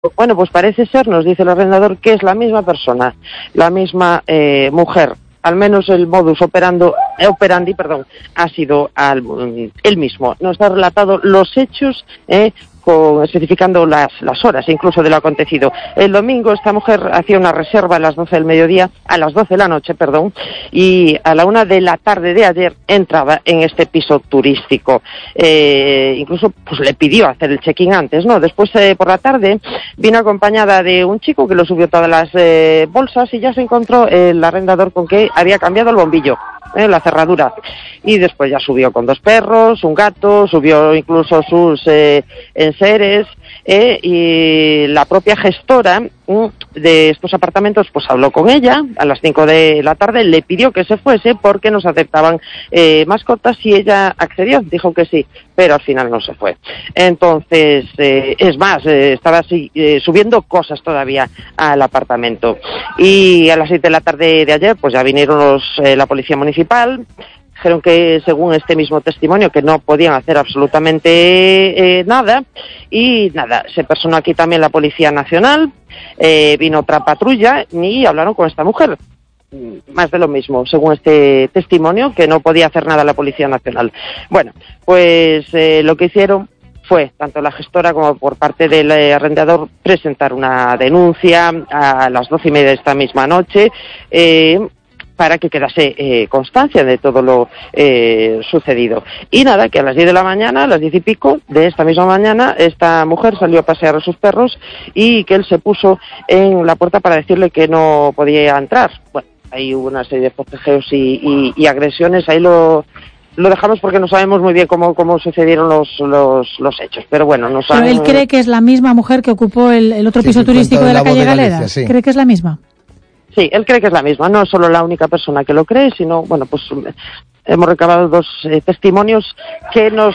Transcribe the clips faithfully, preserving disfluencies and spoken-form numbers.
Bueno, pues parece ser, nos dice el arrendador, que es la misma persona, la misma eh, mujer. Al menos el modus operando, eh, operandi, perdón, ha sido al, el mismo. Nos ha relatado los hechos, eh, con, especificando las, las horas incluso de lo acontecido. El domingo esta mujer hacía una reserva a las doce del mediodía, a las doce de la noche, perdón, y a la una de la tarde de ayer entraba en este piso turístico. Eh, incluso pues le pidió hacer el check-in antes, ¿no? Después eh, por la tarde vino acompañada de un chico que lo subió todas las eh, bolsas y ya se encontró el arrendador con que había cambiado el bombillo. Eh, la cerradura, y después ya subió con dos perros, un gato, subió incluso sus eh, enseres, eh, y la propia gestora mm, de estos apartamentos pues habló con ella a las cinco de la tarde, le pidió que se fuese porque nos aceptaban eh, mascotas y ella accedió, dijo que sí, pero al final no se fue. Entonces, eh, es más, eh, estaba así, eh, subiendo cosas todavía al apartamento. Y a las seis de la tarde de ayer pues ya vinieron los, eh, la policía municipal. Dijeron que según este mismo testimonio que no podían hacer absolutamente eh, nada, y nada, se personó aquí también la Policía Nacional, eh, vino otra patrulla y hablaron con esta mujer. Más de lo mismo, según este testimonio, que no podía hacer nada la Policía Nacional. Bueno, pues eh, lo que hicieron fue, tanto la gestora como por parte del eh, arrendador, presentar una denuncia a las doce y media de esta misma noche, eh, para que quedase eh, constancia de todo lo eh, sucedido. Y nada, que a las diez de la mañana, a las diez y pico de esta misma mañana, esta mujer salió a pasear a sus perros y que él se puso en la puerta para decirle que no podía entrar. Bueno, ahí hubo una serie de forcejeos y, y, y agresiones, ahí lo... Lo dejamos porque no sabemos muy bien cómo, cómo sucedieron los, los, los hechos, pero bueno, nos Pero han... él cree que es la misma mujer que ocupó el, el otro Sí, piso que turístico cuenta de de la la voz calle de Galera. Galicia, sí. ¿Cree que es la misma? Sí, él cree que es la misma, no es solo la única persona que lo cree, sino, bueno, pues hemos recabado dos eh, testimonios que nos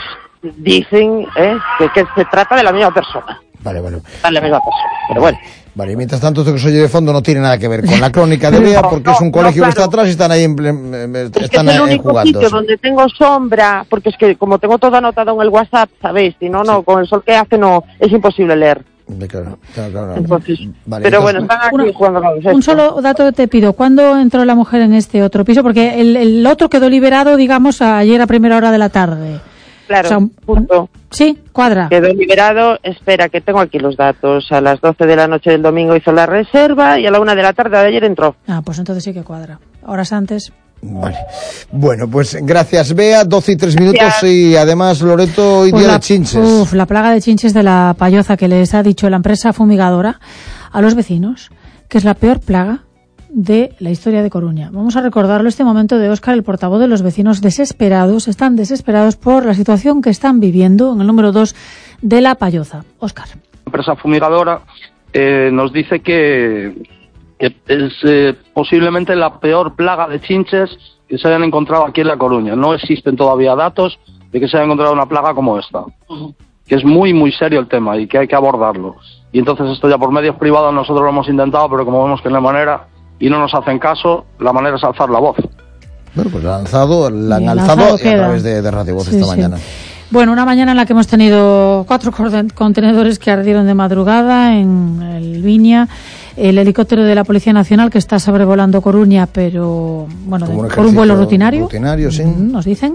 dicen eh, que, que se trata de la misma persona. Vale, bueno. De la misma persona, pero bueno. Vale, y mientras tanto, esto que se oye de fondo no tiene nada que ver con la crónica de Bea, porque es un colegio no, claro. que está atrás y están ahí en, Es que están es el ahí único jugando. sitio donde tengo sombra, porque es que como tengo todo anotado en el WhatsApp, ¿sabéis? Si no, no, con el sol que hace no, es imposible leer. Claro, claro, claro. Entonces, Vale, pero entonces, bueno, están aquí una, jugando con un solo dato te pido. ¿Cuándo entró la mujer en este otro piso? Porque el, el otro quedó liberado, digamos, ayer a primera hora de la tarde. Claro, o sea, un, punto. Sí, cuadra. Quedó liberado, espera, que tengo aquí los datos. A las doce de la noche del domingo hizo la reserva y a la una de la tarde de ayer entró. Ah, pues entonces sí que cuadra. Horas antes. Vale. Bueno, pues gracias, Bea. doce y tres minutos Gracias. y además, Loreto, hoy Pues día la, de chinches. Uf, la plaga de chinches de la payoza que les ha dicho la empresa fumigadora a los vecinos, que es la peor plaga de la historia de Coruña. Vamos a recordarlo este momento de Óscar, el portavoz de los vecinos desesperados, están desesperados por la situación que están viviendo en el número dos de la payoza. Óscar. La empresa fumigadora eh, nos dice que, que es eh, posiblemente la peor plaga de chinches que se hayan encontrado aquí en La Coruña. No existen todavía datos de que se haya encontrado una plaga como esta, que es muy muy serio el tema y que hay que abordarlo. Y entonces esto ya por medios privados nosotros lo hemos intentado, pero como vemos que no hay manera y no nos hacen caso, la manera es alzar la voz. Bueno, pues la han alzado, la han Bien, alzado lanzado a queda. través de, de Radio Voz Sí, esta sí. mañana. Bueno, una mañana en la que hemos tenido cuatro contenedores que ardieron de madrugada en el Viña, el helicóptero de la Policía Nacional que está sobrevolando Coruña, pero bueno, Como un de, por un vuelo ejercicio rutinario, rutinario, sí. mm, nos dicen,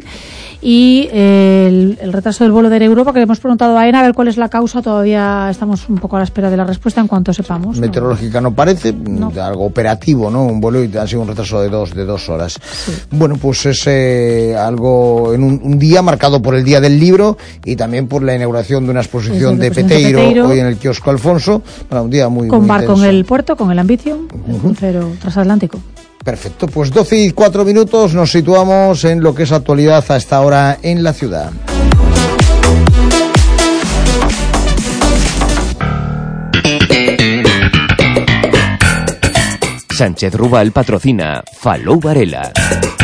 y eh, el, el retraso del vuelo de Air Europa, que le hemos preguntado a AENA a ver cuál es la causa, todavía estamos un poco a la espera de la respuesta en cuanto sepamos. Meteorológica no parece, No. de algo operativo, ¿no? Un vuelo y ha sido un retraso de dos, de dos horas. Sí. Bueno, pues es eh, algo en un, un día marcado por el Día del Libro y también por la inauguración de una exposición Sí, de sí, la exposición Peteiro, Peteiro. hoy en el kiosco Alfonso. Bueno, un día muy, Con muy barco en intenso. el puerto, con el Ambition, el crucero transatlántico. Perfecto, pues doce y cuatro minutos nos situamos en lo que es actualidad a esta hora en la ciudad. Sánchez Rubal patrocina Falou Varela.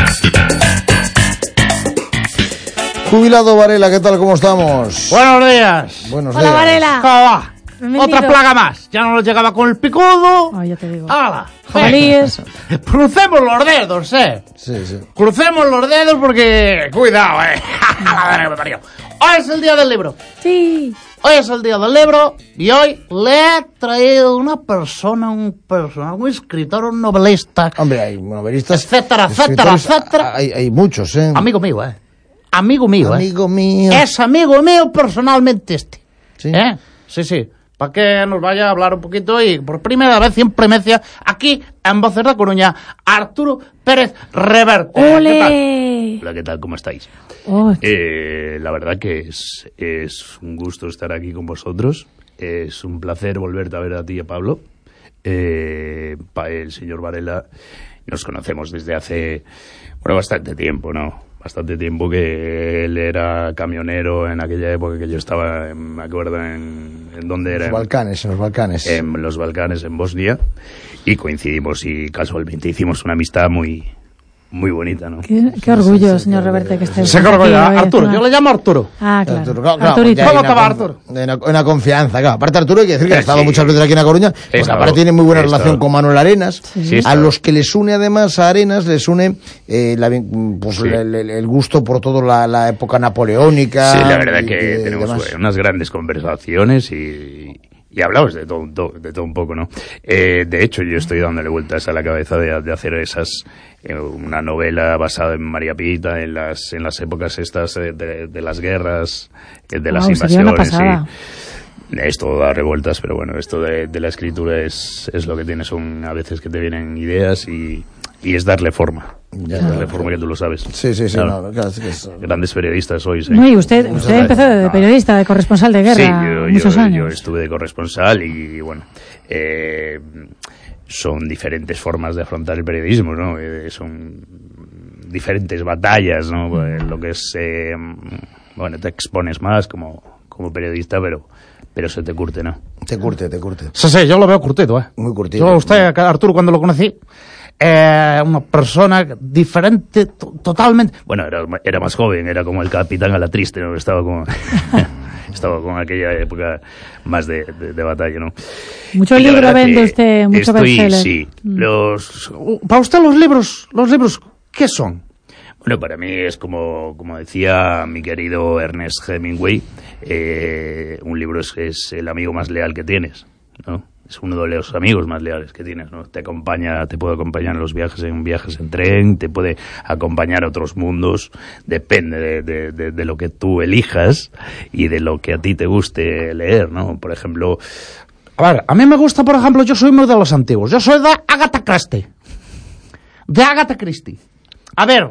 Jubilado Varela, ¿qué tal? ¿Cómo estamos? Buenos días. Buenos Hola, días. Varela. ¿Cómo va? Bienvenido. Otra plaga más. Ya no nos llegaba con el picudo. Oh, ya te digo. ¡Hala! Jabalíes. Venga. Crucemos los dedos, eh. Sí, sí. Crucemos los dedos porque... Cuidado, eh. La madre que me parió. Hoy es el día del libro. Sí. Hoy es el día del libro y hoy le he traído una persona, un personaje, un escritor, un novelista. Hombre, hay novelistas. Etcétera, etcétera, etcétera. Hay, hay muchos, ¿eh? Amigo mío, ¿eh? Amigo mío, Amigo ¿eh? mío. Es amigo mío personalmente este. Sí. ¿Eh? Sí, sí. Para que nos vaya a hablar un poquito y por primera vez y en primicia aquí en Voces de Coruña, Arturo Pérez Reverte. ¡Ole! Hola, ¿qué tal? ¿Cómo estáis? Oh, Eh, la verdad que es, es un gusto estar aquí con vosotros. Es un placer volverte a ver a ti y a Pablo. Eh, pa- el señor Varela nos conocemos desde hace, bueno, bastante tiempo, ¿no? Bastante tiempo que él era camionero en aquella época que yo estaba, en- me acuerdo, en, en dónde era. Los Balcanes, en los Balcanes. En los Balcanes, en Bosnia. Y coincidimos y casualmente hicimos una amistad muy, muy bonita, ¿no? qué, qué orgullo, señor Reverte, que esté Se aquí cargo ya. hoy Arturo, encima. yo le llamo Arturo. Ah, claro. Arturo, claro, claro, Arturito. ya hay ¿Cómo una te va, con- Arturo? Una, una confianza, claro. Aparte Arturo hay que decir que ha Eh, estado sí. muchas veces aquí en A Coruña, porque estado- aparte tiene muy buena he relación estado. con Manuel Arenas, Sí, he a estado. los que les une además a Arenas, les une eh, la vin- pues, Sí. el, el- el gusto por toda la, la época napoleónica. Sí, la verdad y- que y tenemos demás. unas grandes conversaciones y, y hablamos de todo, to- de todo un poco, ¿no? Eh, de hecho, yo estoy dándole vueltas a la cabeza de, de hacer esas, eh, una novela basada en María Pita, en las, en las épocas estas eh, de, de las guerras, eh, de las Guau, sería una invasiones. pasada. Y esto da revueltas, pero bueno, esto de, de la escritura es, es lo que tiene, son a veces que te vienen ideas y, y es darle forma. Ya, Es darle claro. forma, que tú lo sabes. Sí, sí, sí. Claro. No, claro, sí que es- Grandes periodistas sois, ¿eh? No, y usted, usted empezó de No. periodista, de corresponsal de guerra, Sí, yo, muchos yo- años. yo estuve de corresponsal y bueno, eh, son diferentes formas de afrontar el periodismo, ¿no? Eh, son diferentes batallas, ¿no? Eh, lo que es, eh, bueno, te expones más como, como periodista, pero, pero se te curte, ¿no? Te curte, te curte. Sí, sí, yo lo veo curtido, ¿eh? Muy curtido. Yo a usted, a Arturo, cuando lo conocí, eh, una persona diferente, to- totalmente. Bueno, era, era más joven, era como el capitán a la triste, ¿no? Estaba como... Estaba con aquella época más de, de, de batalla, ¿no? Mucho Y la libro verdad vende que usted, mucho estoy, bestseller. sí, Mm. los... Uh, Para usted los libros, los libros, ¿qué son? Bueno, para mí es como, como decía mi querido Ernest Hemingway, eh, un libro es, es el amigo más leal que tienes, ¿no? Es uno de los amigos más leales que tienes, ¿no? Te acompaña, te puede acompañar en los viajes, en viajes en tren, te puede acompañar a otros mundos, depende de, de, de, de lo que tú elijas y de lo que a ti te guste leer, ¿no? Por ejemplo, A ver, a mí me gusta, por ejemplo, yo soy muy de los antiguos. Yo soy de Agatha Christie. De Agatha Christie. A ver,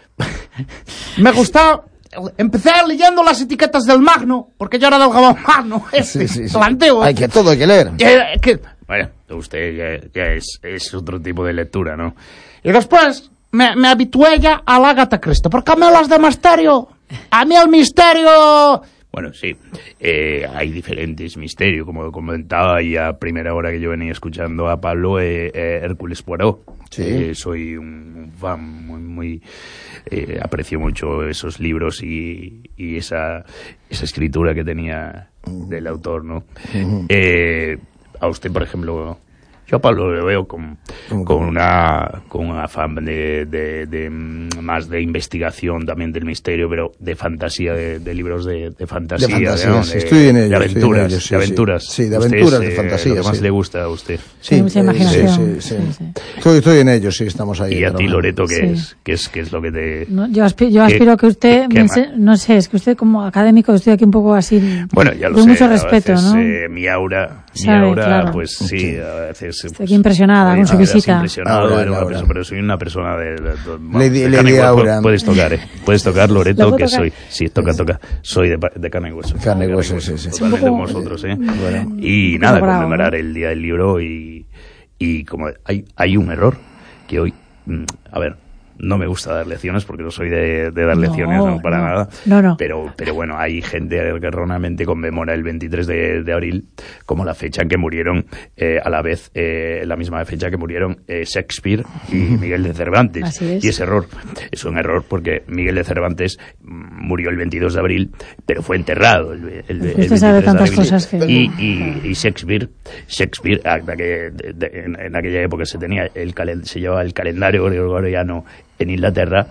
me gusta... Empecé leyendo las etiquetas del Magno, porque yo era del Gabón Magno, este, Sí, sí, sí. el antiguo. Hay que todo hay que leer. Eh, que- bueno, usted ya, ya es, es otro tipo de lectura, ¿no? Y después me, me habitué ya a la Agatha Christie, porque a mí las de misterio, a mí el misterio... Bueno, sí, eh, hay diferentes misterios, como comentaba y a primera hora que yo venía escuchando a Pablo, eh, eh, Hércules Poirot. Sí. Eh, soy un, un fan muy, muy eh, aprecio mucho esos libros y, y esa, esa escritura que tenía del autor, ¿no? Eh, a usted, por ejemplo, yo a Pablo lo veo con, con una con un afán de, de, de, mm, más de investigación también del misterio, pero de fantasía, de, de libros de, de fantasía, De fantasía, ¿no? sí, de, estoy en ello, de estoy en aventuras, ello, sí, de aventuras. sí. Sí, de Usted aventuras, es, de eh, fantasía, lo que más sí. le gusta a usted. Tiene mucha eh, imaginación. sí, sí, sí. Sí, sí. Estoy, estoy en ello, sí, estamos ahí. Y a ti, trabajando. Loreto, ¿qué Sí. es? ¿Qué es, qué es lo que te...? No, yo, aspi- yo ¿Qué- aspiro que usted, qué- me qué ense- no sé, es que usted como académico, estoy aquí un poco así, Bueno, ya lo de sé, mucho a respeto, veces, ¿no? eh, mi aura, mi Sabe, aura, claro. pues sí, a veces... Estoy pues, aquí impresionada con su me quedas visita. impresionado, Aura, era una Aura. persona, pero soy una persona de... de- de- bueno, Lady- de Lady carne y hueso. Aura. Puedes tocar, ¿eh? Puedes tocar, ¿La Loreto, puedo que tocar? soy... Sí, toca, toca. Soy de, pa- de carne y hueso. Carne y De hueso, sí, sí. Totalmente Un poco- como vosotros, ¿eh? Bueno. Y Un nada, poco bravo, conmemorar ¿no? el Día del Libro y, y como hay, hay un error que hoy... mm, A ver... No me gusta dar lecciones porque no soy de, de dar No, lecciones, no, para no. nada. No, no. Pero, pero bueno, hay gente que erróneamente conmemora el veintitrés de, de abril como la fecha en que murieron, eh, a la vez, eh, la misma fecha que murieron eh, Shakespeare y Miguel de Cervantes. Así es. Y es error. Es un error porque Miguel de Cervantes mm, murió el veintidós de abril, pero fue enterrado el, el, el Usted sabe veintitrés de tantas abril. cosas que- Y, y, y Shakespeare, Shakespeare ah, de que- de- de- en, en aquella época se tenía el calen- se llevaba el calendario gregoriano en Inglaterra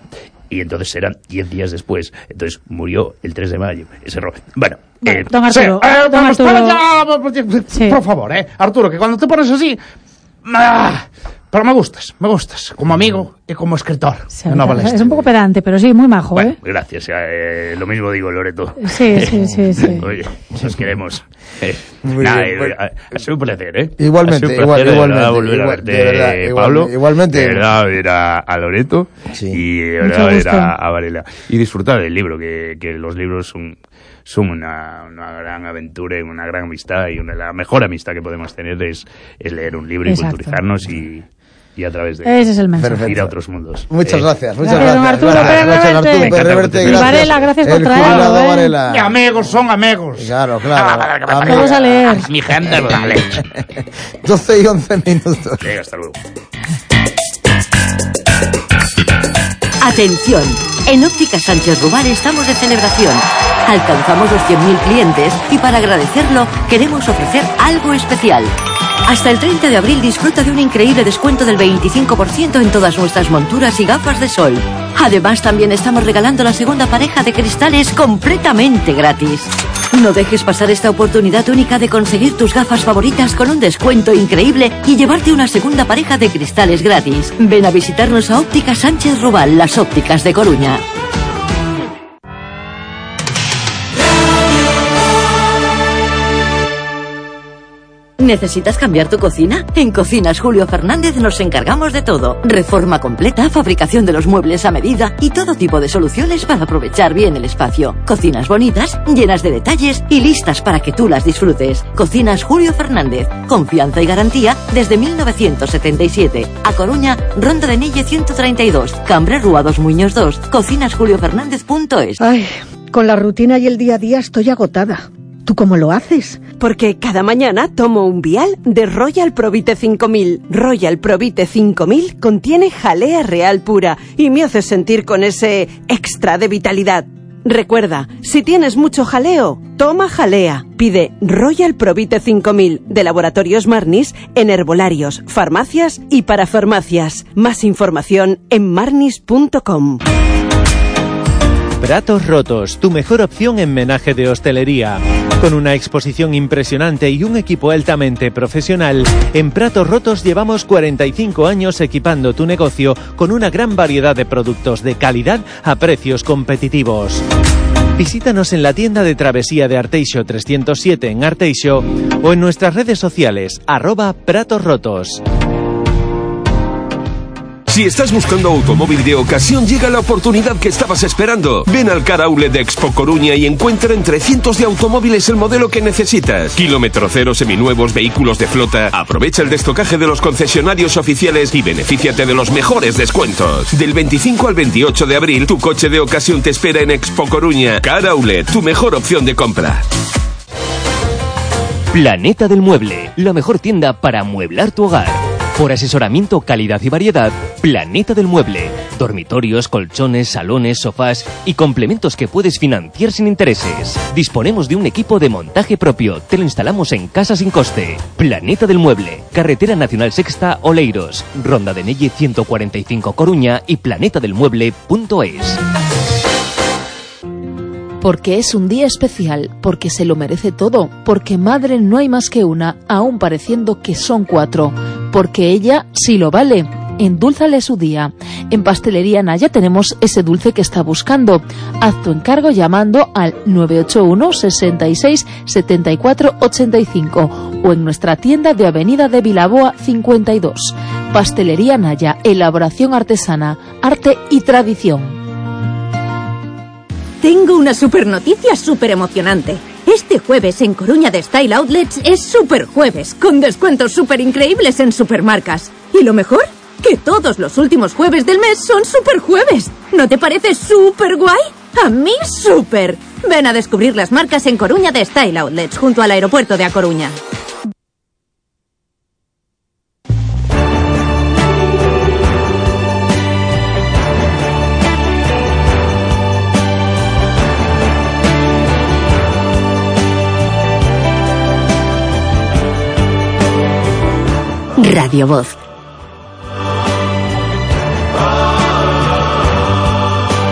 Y entonces eran diez días después. Entonces murió el tres de mayo. Ese error. Bueno, Bueno, eh, don Arturo, Sí, eh, don vamos Arturo. para allá, Sí. por favor, eh. Arturo, que cuando te pones así... ah, pero me gustas, me gustas, como amigo y como escritor Sí, de novelas. es un poco pedante, pero sí, muy majo, bueno, ¿eh? gracias. eh, lo mismo digo, Loreto. Sí, sí, sí, sí. Oye, nos queremos. Eh, Muy nada, bien, eh, bueno. ha, ha sido un placer, ¿eh? Igualmente, Ha sido un igual- placer, de igualmente, verdad, volver a igual- verte, de verdad, igual- Pablo. igualmente. De verdad, ver a, a Loreto Sí. y de Mucho verdad ver gusto. a, a Varela. Y disfrutar del libro, que, que los libros son, son una, una gran aventura y una gran amistad. Y una, la mejor amistad que podemos tener es, es leer un libro y Exacto. culturizarnos y, y a través de Ese es el mensaje. Perfecto. ir a otros mundos. Muchas Eh, gracias, muchas Gracias, don gracias. Arturo Gracias, Pérez gracias, Reverte. Arturo Me Pérez encanta Reverte, mucho. Y gracias. Varela, gracias por El traerlo, jubilado ¿eh? Varela. Y amigos son amigos. Claro, claro. Vamos a leer. Mi gente, vale. doce y once minutos. Venga, hasta luego. Atención, en Óptica Sánchez Rubal estamos de celebración. Alcanzamos los cien mil clientes y para agradecerlo queremos ofrecer algo especial. Hasta el treinta de abril disfruta de un increíble descuento del veinticinco por ciento en todas nuestras monturas y gafas de sol. Además, también estamos regalando la segunda pareja de cristales completamente gratis. No dejes pasar esta oportunidad única de conseguir tus gafas favoritas con un descuento increíble y llevarte una segunda pareja de cristales gratis. Ven a visitarnos a Óptica Sánchez Rubal, las ópticas de Coruña. ¿Necesitas cambiar tu cocina? En Cocinas Julio Fernández nos encargamos de todo. Reforma completa, fabricación de los muebles a medida y todo tipo de soluciones para aprovechar bien el espacio. Cocinas bonitas, llenas de detalles y listas para que tú las disfrutes. Cocinas Julio Fernández. Confianza y garantía desde mil novecientos setenta y siete. A Coruña, Ronda de Nille ciento treinta y dos. Cambre Rúa dos Muñoz dos. Cocinas julio fernández punto es. Ay, con la rutina y el día a día estoy agotada. ¿Tú cómo lo haces? Porque cada mañana tomo un vial de Royal Provite cinco mil. Royal Provite cinco mil contiene jalea real pura y me hace sentir con ese extra de vitalidad. Recuerda, si tienes mucho jaleo, toma jalea. Pide Royal Provite cinco mil de Laboratorios Marnis en herbolarios, farmacias y parafarmacias. Más información en marnis punto com. Pratos Rotos, tu mejor opción en menaje de hostelería. Con una exposición impresionante y un equipo altamente profesional, en Pratos Rotos llevamos cuarenta y cinco años equipando tu negocio con una gran variedad de productos de calidad a precios competitivos. Visítanos en la tienda de travesía de Arteixo trescientos siete en Arteixo o en nuestras redes sociales, arroba Pratos Rotos. Si estás buscando automóvil de ocasión, llega la oportunidad que estabas esperando. Ven al Car Outlet de Expo Coruña y encuentra entre cientos de automóviles el modelo que necesitas. Kilómetro cero, seminuevos, vehículos de flota. Aprovecha el destocaje de los concesionarios oficiales y benefíciate de los mejores descuentos. Del veinticinco al veintiocho de abril, tu coche de ocasión te espera en Expo Coruña. Car Outlet, tu mejor opción de compra. Planeta del Mueble, la mejor tienda para amueblar tu hogar. Por asesoramiento, calidad y variedad, Planeta del Mueble. Dormitorios, colchones, salones, sofás y complementos que puedes financiar sin intereses. Disponemos de un equipo de montaje propio. Te lo instalamos en casa sin coste. Planeta del Mueble. Carretera Nacional Sexta, Oleiros. Ronda de Nelle ciento cuarenta y cinco Coruña y planeta del mueble punto es. Porque es un día especial, porque se lo merece todo, porque madre no hay más que una, aún pareciendo que son cuatro, porque ella sí lo vale. Endúlzale su día. En Pastelería Naya tenemos ese dulce que está buscando. Haz tu encargo llamando al nueve ocho uno, sesenta y seis, setenta y cuatro, ochenta y cinco o en nuestra tienda de Avenida de Vilaboa cincuenta y dos. Pastelería Naya, elaboración artesana, arte y tradición. Tengo una super noticia súper emocionante. Este jueves en Coruña de Style Outlets es Super Jueves, con descuentos súper increíbles en supermarcas. ¿Y lo mejor? Que todos los últimos jueves del mes son Super Jueves. ¿No te parece súper guay? A mí súper. Ven a descubrir las marcas en Coruña de Style Outlets, junto al aeropuerto de A Coruña. Radio Voz.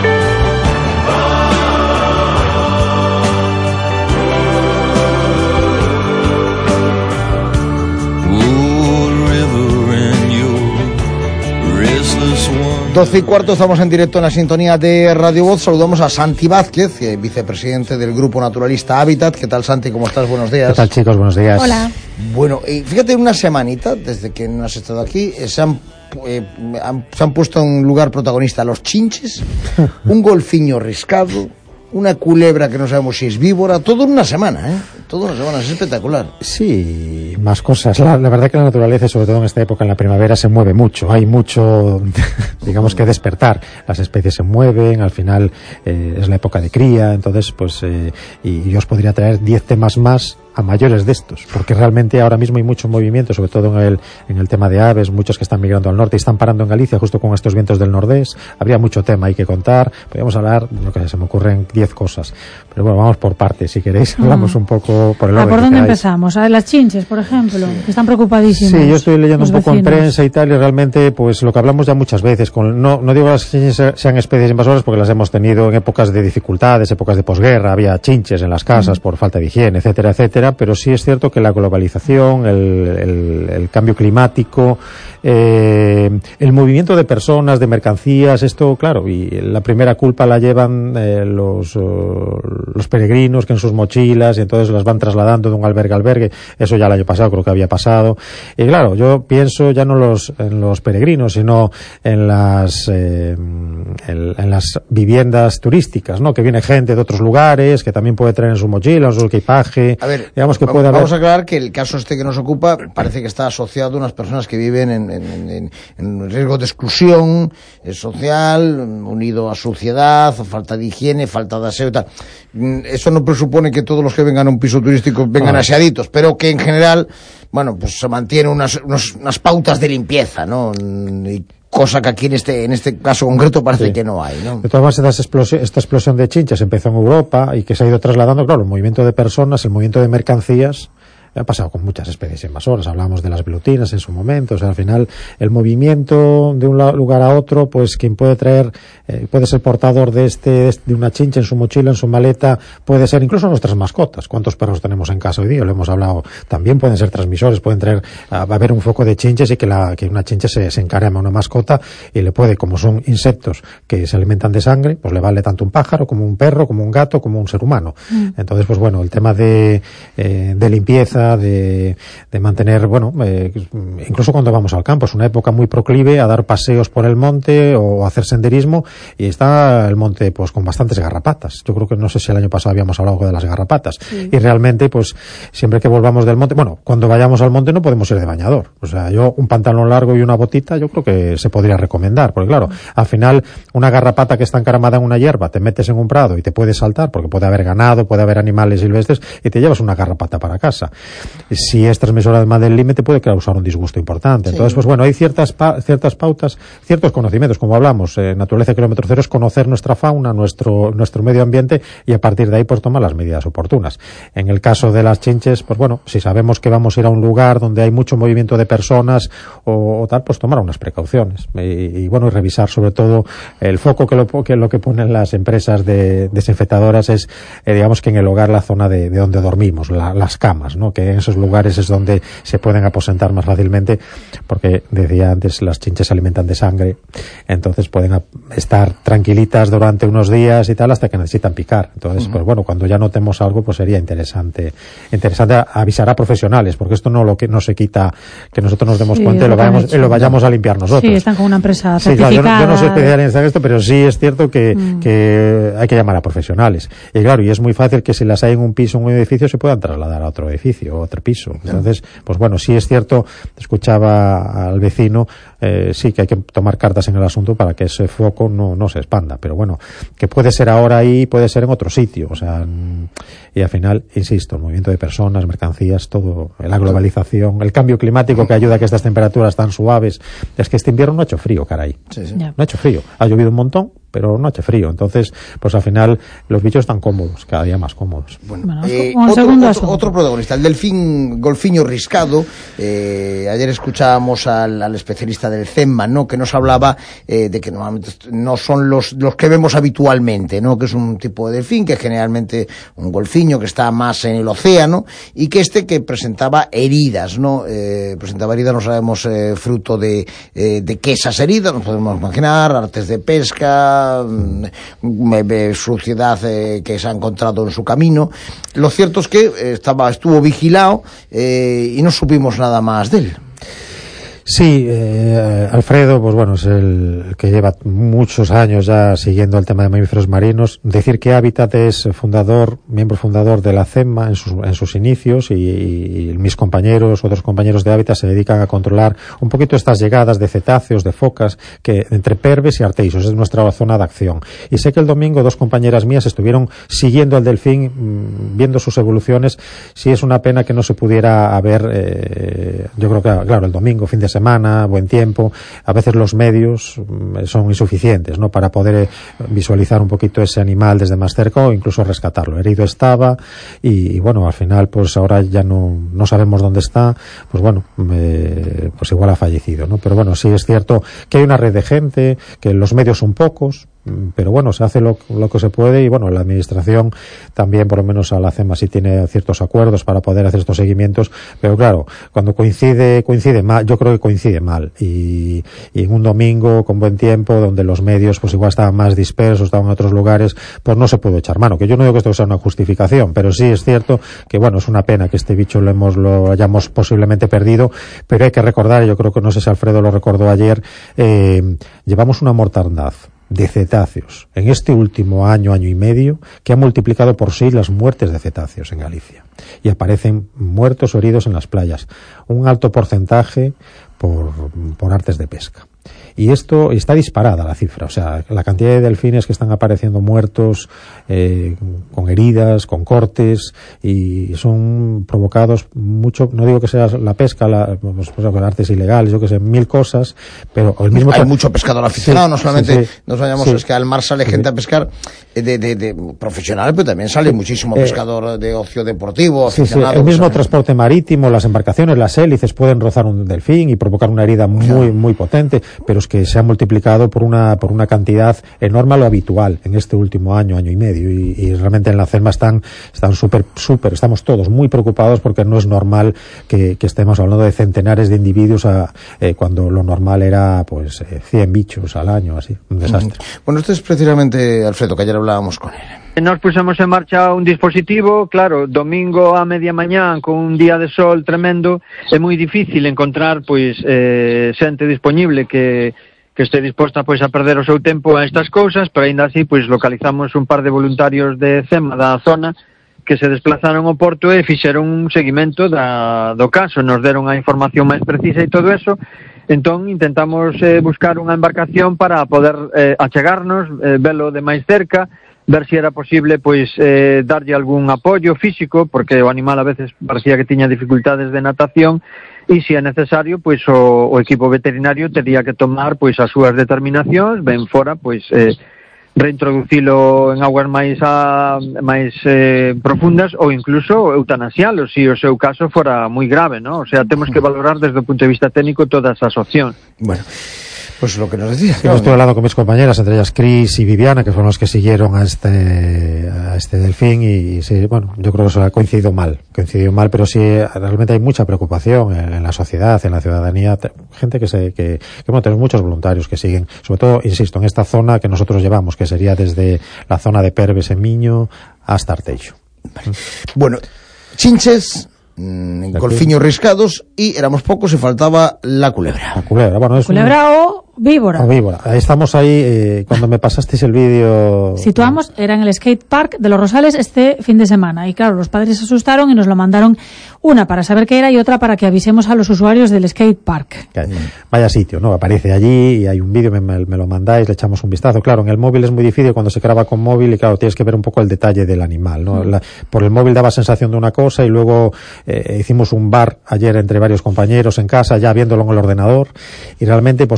doce y cuarto, estamos en directo en la sintonía de Radio Voz. Saludamos a Santi Vázquez, eh, vicepresidente del Grupo Naturalista Hábitat. ¿Qué tal, Santi? ¿Cómo estás? Buenos días. ¿Qué tal, chicos? Buenos días. Hola. Bueno, eh, fíjate, una semanita desde que no has estado aquí, eh, se, han, eh, han, se han puesto en lugar protagonista los chinches, un golfiño riscado, una culebra que no sabemos si es víbora, todo en una semana, ¿eh? Todo en una semana, es espectacular. Sí, más cosas. La, la verdad que la naturaleza, sobre todo en esta época, en la primavera, se mueve mucho. Hay mucho, digamos, que despertar. Las especies se mueven, al final eh, es la época de cría, entonces, pues, eh, y yo os podría traer diez temas más a mayores de estos, porque realmente ahora mismo hay mucho movimiento, sobre todo en el, en el tema de aves, muchos que están migrando al norte y están parando en Galicia justo con estos vientos del nordés. Habría mucho tema hay que contar, podríamos hablar, lo que se me ocurren diez cosas, pero bueno, vamos por partes, si queréis, hablamos mm. un poco por el orden. ¿Por dónde empezamos? A las chinches, por ejemplo, que están preocupadísimas. Sí, yo estoy leyendo un poco vecinos. en prensa y tal, y realmente, pues lo que hablamos ya muchas veces, con, no, no digo que las chinches sean especies invasoras porque las hemos tenido en épocas de dificultades, épocas de posguerra, había chinches en las casas mm. por falta de higiene, etcétera, etcétera, pero sí es cierto que la globalización, el, el, el cambio climático, eh, el movimiento de personas, de mercancías, esto, claro, y la primera culpa la llevan eh, los, uh, los peregrinos que en sus mochilas, y entonces las van trasladando de un albergue a albergue. Eso ya el año pasado creo que había pasado. Y claro, yo pienso ya no los, en los peregrinos, sino en las, eh, en, en las viviendas turísticas, ¿no? Que viene gente de otros lugares, que también puede traer en su mochila, en su equipaje. A ver, digamos que vamos, puede haber... vamos a aclarar que el caso este que nos ocupa parece que está asociado a unas personas que viven en, en, en, en riesgo de exclusión social, unido a suciedad, falta de higiene, falta de aseo y tal. Eso no presupone que todos los que vengan a un piso turístico vengan ah. aseaditos, pero que en general, bueno, pues se mantienen unas, unas, unas pautas de limpieza, ¿no? Y cosa que aquí en este en este caso concreto parece sí. que no hay, ¿no? De todas maneras, explosión, esta explosión de chinches empezó en Europa y que se ha ido trasladando, claro, el movimiento de personas, el movimiento de mercancías. Ha pasado con muchas especies invasoras, hablamos de las velutinas en su momento, o sea, al final el movimiento de un lugar a otro, pues quien puede traer, eh, puede ser portador de este, de una chincha en su mochila, en su maleta, puede ser incluso nuestras mascotas. ¿Cuántos perros tenemos en casa hoy día? Lo hemos hablado, también pueden ser transmisores, pueden traer, va a haber un foco de chinches y que la, que una chincha se, se encarama a una mascota y le puede, como son insectos que se alimentan de sangre, pues le vale tanto un pájaro como un perro, como un gato, como un ser humano. Mm. Entonces, pues bueno, el tema de, eh, de limpieza, De, de mantener, bueno, eh, incluso cuando vamos al campo, es una época muy proclive a dar paseos por el monte o hacer senderismo y está el monte pues con bastantes garrapatas. Yo creo que no sé si el año pasado habíamos hablado de las garrapatas sí. y realmente pues siempre que volvamos del monte, bueno, cuando vayamos al monte no podemos ir de bañador, o sea, yo un pantalón largo y una botita yo creo que se podría recomendar, porque claro, al final una garrapata que está encaramada en una hierba, te metes en un prado y te puedes saltar porque puede haber ganado, puede haber animales silvestres y te llevas una garrapata para casa. Si es transmisora además del límite puede causar un disgusto importante. Sí. Entonces, pues bueno, hay ciertas pa ciertas pautas, ciertos conocimientos, como hablamos, eh, Naturaleza Kilómetro Cero es conocer nuestra fauna, nuestro nuestro medio ambiente y a partir de ahí pues tomar las medidas oportunas. En el caso de las chinches, pues bueno, si sabemos que vamos a ir a un lugar donde hay mucho movimiento de personas o, o tal, pues tomar unas precauciones y, y bueno, y revisar sobre todo el foco que lo que, lo que ponen las empresas de desinfectadoras es, eh, digamos que en el hogar la zona de, de donde dormimos, la, las camas, ¿no? Que en esos lugares es donde se pueden aposentar más fácilmente, porque decía antes, las chinches se alimentan de sangre, entonces pueden estar tranquilitas durante unos días y tal hasta que necesitan picar. Entonces, uh-huh. pues bueno, cuando ya notemos algo, pues sería interesante interesante avisar a profesionales, porque esto no lo que no se quita que nosotros nos demos sí, cuenta y lo, vayamos, y lo vayamos a limpiar nosotros. Sí, están con una empresa sí, certificada. Claro, yo, no, yo no soy especialista en esto, pero sí es cierto que, mm. que hay que llamar a profesionales. Y claro, y es muy fácil que si las hay en un piso, en un edificio, se puedan trasladar a otro edificio o otro piso. Entonces, pues bueno, sí es cierto, escuchaba al vecino, eh, sí que hay que tomar cartas en el asunto para que ese foco no, no se expanda, pero bueno, que puede ser ahora ahí, puede ser en otro sitio, o sea, y al final, insisto, el movimiento de personas, mercancías, todo, la globalización, el cambio climático que ayuda a que estas temperaturas tan suaves, es que este invierno no ha hecho frío, caray, sí, sí. No ha hecho frío, ha llovido un montón, pero no hace frío. Entonces, pues al final los bichos están cómodos, cada día más cómodos. Bueno, Bueno, eh, un otro, segundo otro, asunto. otro protagonista, el delfín golfiño riscado. Eh, ayer escuchábamos al, al especialista del CEMA, ¿no?, que nos hablaba eh, de que normalmente no son los, los que vemos habitualmente, ¿no?, que es un tipo de delfín que es generalmente un golfiño que está más en el océano, y que este que presentaba heridas, ¿no? Eh, presentaba heridas, no sabemos eh, fruto de, eh, de qué esas heridas, nos podemos imaginar, artes de pesca, mmm, suciedad eh, que se ha encontrado en su camino. Lo cierto es que eh, estaba, estuvo vigilado eh, y no supimos nada más de él. Sí, eh, Alfredo, pues bueno, es el que lleva muchos años ya siguiendo el tema de mamíferos marinos. Decir que Hábitat es fundador, miembro fundador de la CEMA en sus, en sus inicios, y, y mis compañeros, otros compañeros de Hábitat se dedican a controlar un poquito estas llegadas de cetáceos, de focas, que entre Perves y Arteixos es nuestra zona de acción. Y sé que el domingo dos compañeras mías estuvieron siguiendo al delfín, mmm, viendo sus evoluciones. Sí, es una pena que no se pudiera haber, eh, yo creo que, claro, el domingo, fin de semana, semana, buen tiempo, a veces los medios son insuficientes, ¿no?, para poder visualizar un poquito ese animal desde más cerca o incluso rescatarlo. Herido estaba y, y bueno, al final pues ahora ya no, no sabemos dónde está, pues bueno, eh, pues igual ha fallecido, ¿no? Pero bueno, sí es cierto que hay una red de gente, que los medios son pocos, pero bueno, se hace lo, lo que se puede, y bueno, la administración también, por lo menos a la CEMA, sí tiene ciertos acuerdos para poder hacer estos seguimientos, pero claro, cuando coincide coincide mal, yo creo que coincide mal, y, y en un domingo con buen tiempo, donde los medios pues igual estaban más dispersos, estaban en otros lugares, pues no se pudo echar mano, que yo no digo que esto sea una justificación, pero sí es cierto que bueno, es una pena que este bicho lo hemos lo hayamos posiblemente perdido, pero hay que recordar, yo creo que no sé si Alfredo lo recordó ayer, eh, llevamos una mortandad de cetáceos en este último año, año y medio, que ha multiplicado por seis las muertes de cetáceos en Galicia, y aparecen muertos o heridos en las playas, un alto porcentaje por, por artes de pesca. Y esto está disparada la cifra, o sea, la cantidad de delfines que están apareciendo muertos, eh, con heridas, con cortes, y son provocados mucho, no digo que sea la pesca, la, pues, pues, artes ilegales, yo que sé, mil cosas, pero el mismo... Hay mucho pescador aficionado, sí, no solamente sí, sí, nos vayamos, sí, es que al mar sale sí, gente a pescar de, de, de profesional, pero también sale muchísimo eh, pescador de ocio deportivo, aficionado. Sí, sí, el mismo o sea, transporte marítimo, las embarcaciones, las hélices pueden rozar un delfín y provocar una herida muy, claro, muy potente, pero es que se ha multiplicado por una por una cantidad enorme a lo habitual en este último año, año y medio, y, y realmente en la CEMA están están súper, súper, estamos todos muy preocupados, porque no es normal que, que estemos hablando de centenares de individuos a, eh, cuando lo normal era pues eh, cien bichos al año, así, un desastre. Uh-huh. Bueno, esto es precisamente, Alfredo, que ayer hablábamos con él. Nos puxemos en marcha un dispositivo, claro, domingo a media mañán con un día de sol tremendo, é moi difícil encontrar pois eh, xente disponible que que este disposta pois a perder o seu tempo a estas cousas, pero aínda así pois localizamos un par de voluntarios de CEMA da zona que se desplazaron ao porto e fixeron un seguimento da, do caso, nos deron a información máis precisa e todo eso. Entón intentamos eh, buscar unha embarcación para poder eh, achegarnos, eh, velo de máis cerca, ver se era posible pois eh, darlle algún apoio físico, porque o animal a veces parecía que tiña dificultades de natación, e se é necesario, pois o, o equipo veterinario tería que tomar pois as súas determinacións, ben fora, pois eh, reintroducilo en aguas máis a, máis eh, profundas, ou incluso eutanasialo, se o seu caso fora moi grave, ¿no? O sea, temos que valorar desde o punto de vista técnico todas as opcións. Bueno, pues lo que nos decía. Sí, claro, estuve hablando con mis compañeras, entre ellas Cris y Viviana, que fueron los que siguieron a este a este delfín, y, y sí, bueno, yo creo que eso ha coincidido mal, coincidido mal, pero sí realmente hay mucha preocupación en, en la sociedad, en la ciudadanía, gente que se que, que bueno, tenemos muchos voluntarios que siguen, sobre todo, insisto, en esta zona que nosotros llevamos, que sería desde la zona de Perves en Miño hasta Arteixo. Vale. Bueno, chinches, mmm, golfiños riscados, y éramos pocos y faltaba la culebra. La culebra, bueno, es culebra un... o víbora. O víbora. Estamos ahí, eh, cuando me pasasteis el vídeo... Situamos, era en el skate park de Los Rosales este fin de semana, y claro, los padres se asustaron y nos lo mandaron, una para saber qué era y otra para que avisemos a los usuarios del skate park. Vaya sitio, ¿no? Aparece allí y hay un vídeo, me, me, me lo mandáis, le echamos un vistazo. Claro, en el móvil es muy difícil cuando se graba con móvil, y claro, tienes que ver un poco el detalle del animal, ¿no? Mm. La, por el móvil daba sensación de una cosa, y luego eh, hicimos un bar ayer entre varios compañeros en casa, ya viéndolo en el ordenador, y realmente pues son había ciertas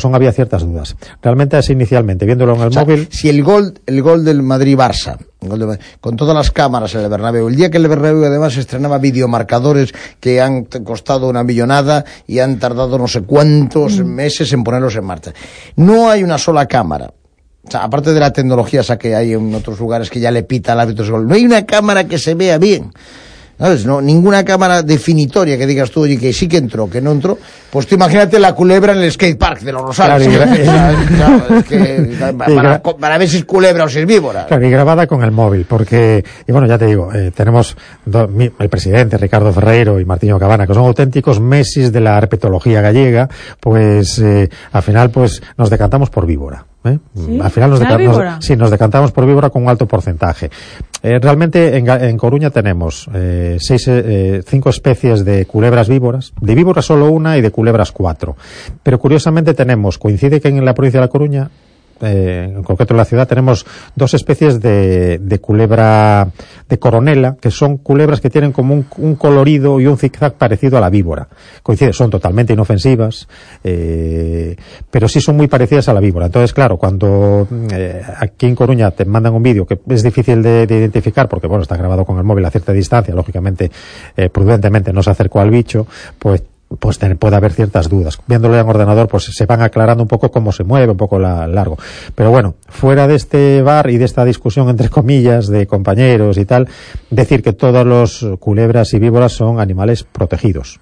ciertas dudas. Realmente es inicialmente, viéndolo en el o sea, móvil... Si el gol, el gol del Madrid-Barça, con todas las cámaras en el Bernabéu, el día que el Bernabéu además estrenaba videomarcadores que han costado una millonada y han tardado no sé cuántos meses en ponerlos en marcha. No hay una sola cámara. O sea, aparte de la tecnología esa que hay en otros lugares que ya le pita al árbitro ese gol, no hay una cámara que se vea bien. ¿Sabes? No, ninguna cámara definitoria que digas tú, oye, que sí que entró, que no entró. Pues tú imagínate la culebra en el skatepark de los Rosales. Claro, ¿sí? Claro, es que, para, para ver si es culebra o si es víbora. Claro, y grabada con el móvil, porque, y bueno, ya te digo, eh, tenemos do, mi, el presidente Ricardo Ferreiro y Martiño Cabana, que son auténticos mesis de la herpetología gallega, pues eh, al final pues nos decantamos por víbora. ¿Eh? ¿Sí? Al final nos, deca nos, sí, nos decantamos por víbora con un alto porcentaje. Eh, realmente en, en Coruña tenemos eh, seis, eh, cinco especies de culebras víboras, de víboras solo una y de culebras cuatro. Pero curiosamente tenemos, coincide que en la provincia de La Coruña, eh, en concreto en la ciudad, tenemos dos especies de, de culebra de coronela, que son culebras que tienen como un, un colorido y un zigzag parecido a la víbora. Coincide, son totalmente inofensivas, eh, pero sí son muy parecidas a la víbora. Entonces, claro, cuando eh, aquí en Coruña te mandan un vídeo que es difícil de, de identificar, porque bueno, está grabado con el móvil a cierta distancia, lógicamente, eh, prudentemente no se acercó al bicho, pues pues puede haber ciertas dudas. Viéndolo en ordenador, pues se van aclarando un poco cómo se mueve, un poco la, largo. Pero bueno, fuera de este bar y de esta discusión, entre comillas, de compañeros y tal, decir que todos los culebras y víboras son animales protegidos.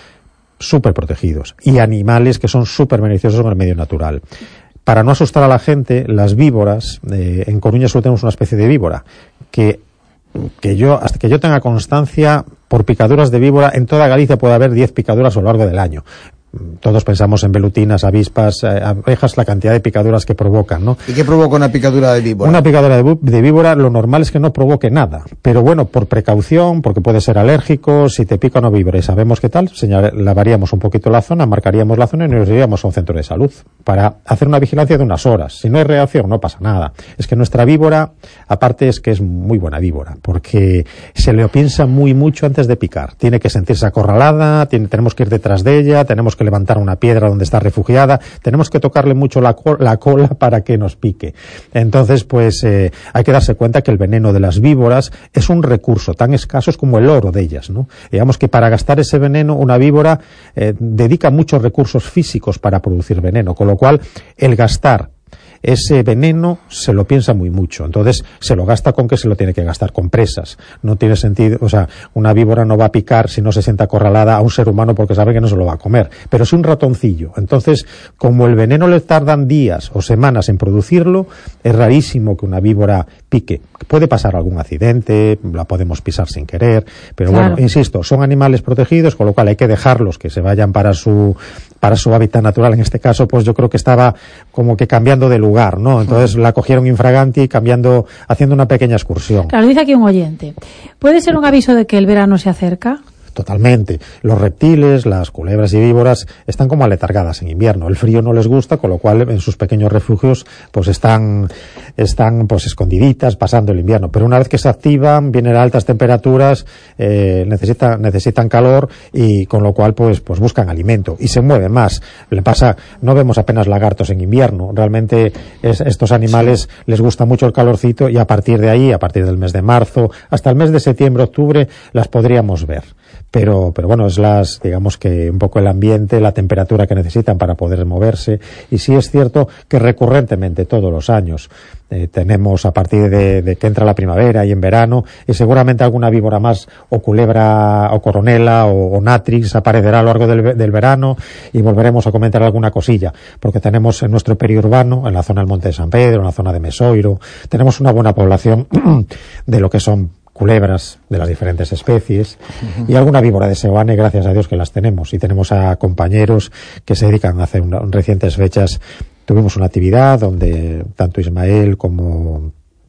Súper protegidos. Y animales que son súper beneficiosos en el medio natural. Para no asustar a la gente, las víboras, eh, en Coruña solo tenemos una especie de víbora, que que yo, hasta que yo tenga constancia, por picaduras de víbora, en toda Galicia puede haber diez picaduras a lo largo del año. Todos pensamos en velutinas, avispas, eh, abejas, la cantidad de picaduras que provocan, ¿no? ¿Y qué provoca una picadura de víbora? Una picadura de, de víbora, lo normal es que no provoque nada. Pero bueno, por precaución, porque puede ser alérgico, si te pica una víbora y sabemos qué tal, lavaríamos un poquito la zona, marcaríamos la zona y nos iríamos a un centro de salud para hacer una vigilancia de unas horas. Si no hay reacción, no pasa nada. Es que nuestra víbora, aparte es que es muy buena víbora, porque se le piensa muy mucho antes de picar. Tiene que sentirse acorralada, tiene, tenemos que ir detrás de ella, tenemos que levantar una piedra donde está refugiada, tenemos que tocarle mucho la, co la cola para que nos pique. Entonces, pues eh, hay que darse cuenta que el veneno de las víboras es un recurso tan escaso como el oro de ellas, ¿no? Digamos que para gastar ese veneno, una víbora eh, dedica muchos recursos físicos para producir veneno, con lo cual el gastar ese veneno se lo piensa muy mucho. Entonces se lo gasta con que se lo tiene que gastar, con presas. No tiene sentido, o sea, una víbora no va a picar si no se sienta acorralada a un ser humano porque sabe que no se lo va a comer, pero es un ratoncillo. Entonces, como el veneno le tardan días o semanas en producirlo, es rarísimo que una víbora pique. Puede pasar algún accidente, la podemos pisar sin querer, pero claro, bueno, insisto, son animales protegidos, con lo cual hay que dejarlos que se vayan para su para su hábitat natural. En este caso, pues yo creo que estaba como que cambiando de lugar, ¿no? Entonces la cogieron infraganti, cambiando, haciendo una pequeña excursión. Claro, dice aquí un oyente, ¿puede ser un aviso de que el verano se acerca? Totalmente. Los reptiles, las culebras y víboras están como aletargadas en invierno. El frío no les gusta, con lo cual en sus pequeños refugios pues están, están pues escondiditas pasando el invierno. Pero una vez que se activan, vienen a altas temperaturas, eh, necesitan, necesitan calor y con lo cual pues, pues buscan alimento y se mueven más. Le pasa, no vemos apenas lagartos en invierno. Realmente es, estos animales les gusta mucho el calorcito y a partir de ahí, a partir del mes de marzo, hasta el mes de septiembre, octubre, las podríamos ver. Pero, pero bueno, es las, digamos que un poco el ambiente, la temperatura que necesitan para poder moverse. Y sí es cierto que recurrentemente todos los años eh, tenemos a partir de, de que entra la primavera y en verano, y seguramente alguna víbora más, o culebra, o coronela, o, o natrix aparecerá a lo largo del, del verano, y volveremos a comentar alguna cosilla, porque tenemos en nuestro periurbano, en la zona del Monte de San Pedro, en la zona de Mesoiro, tenemos una buena población de lo que son culebras de las diferentes especies uh-huh. y alguna víbora de Seoane, gracias a Dios que las tenemos, y tenemos a compañeros que se dedican a hacer una, en recientes fechas tuvimos una actividad donde tanto Ismael como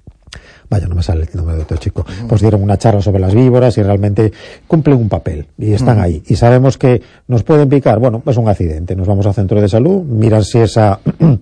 vaya, no me sale el nombre de otro chico, uh-huh. pues dieron una charla sobre las víboras y realmente cumplen un papel y están uh-huh. ahí. Y sabemos que nos pueden picar, bueno, es un accidente, nos vamos al centro de salud, miran si esa,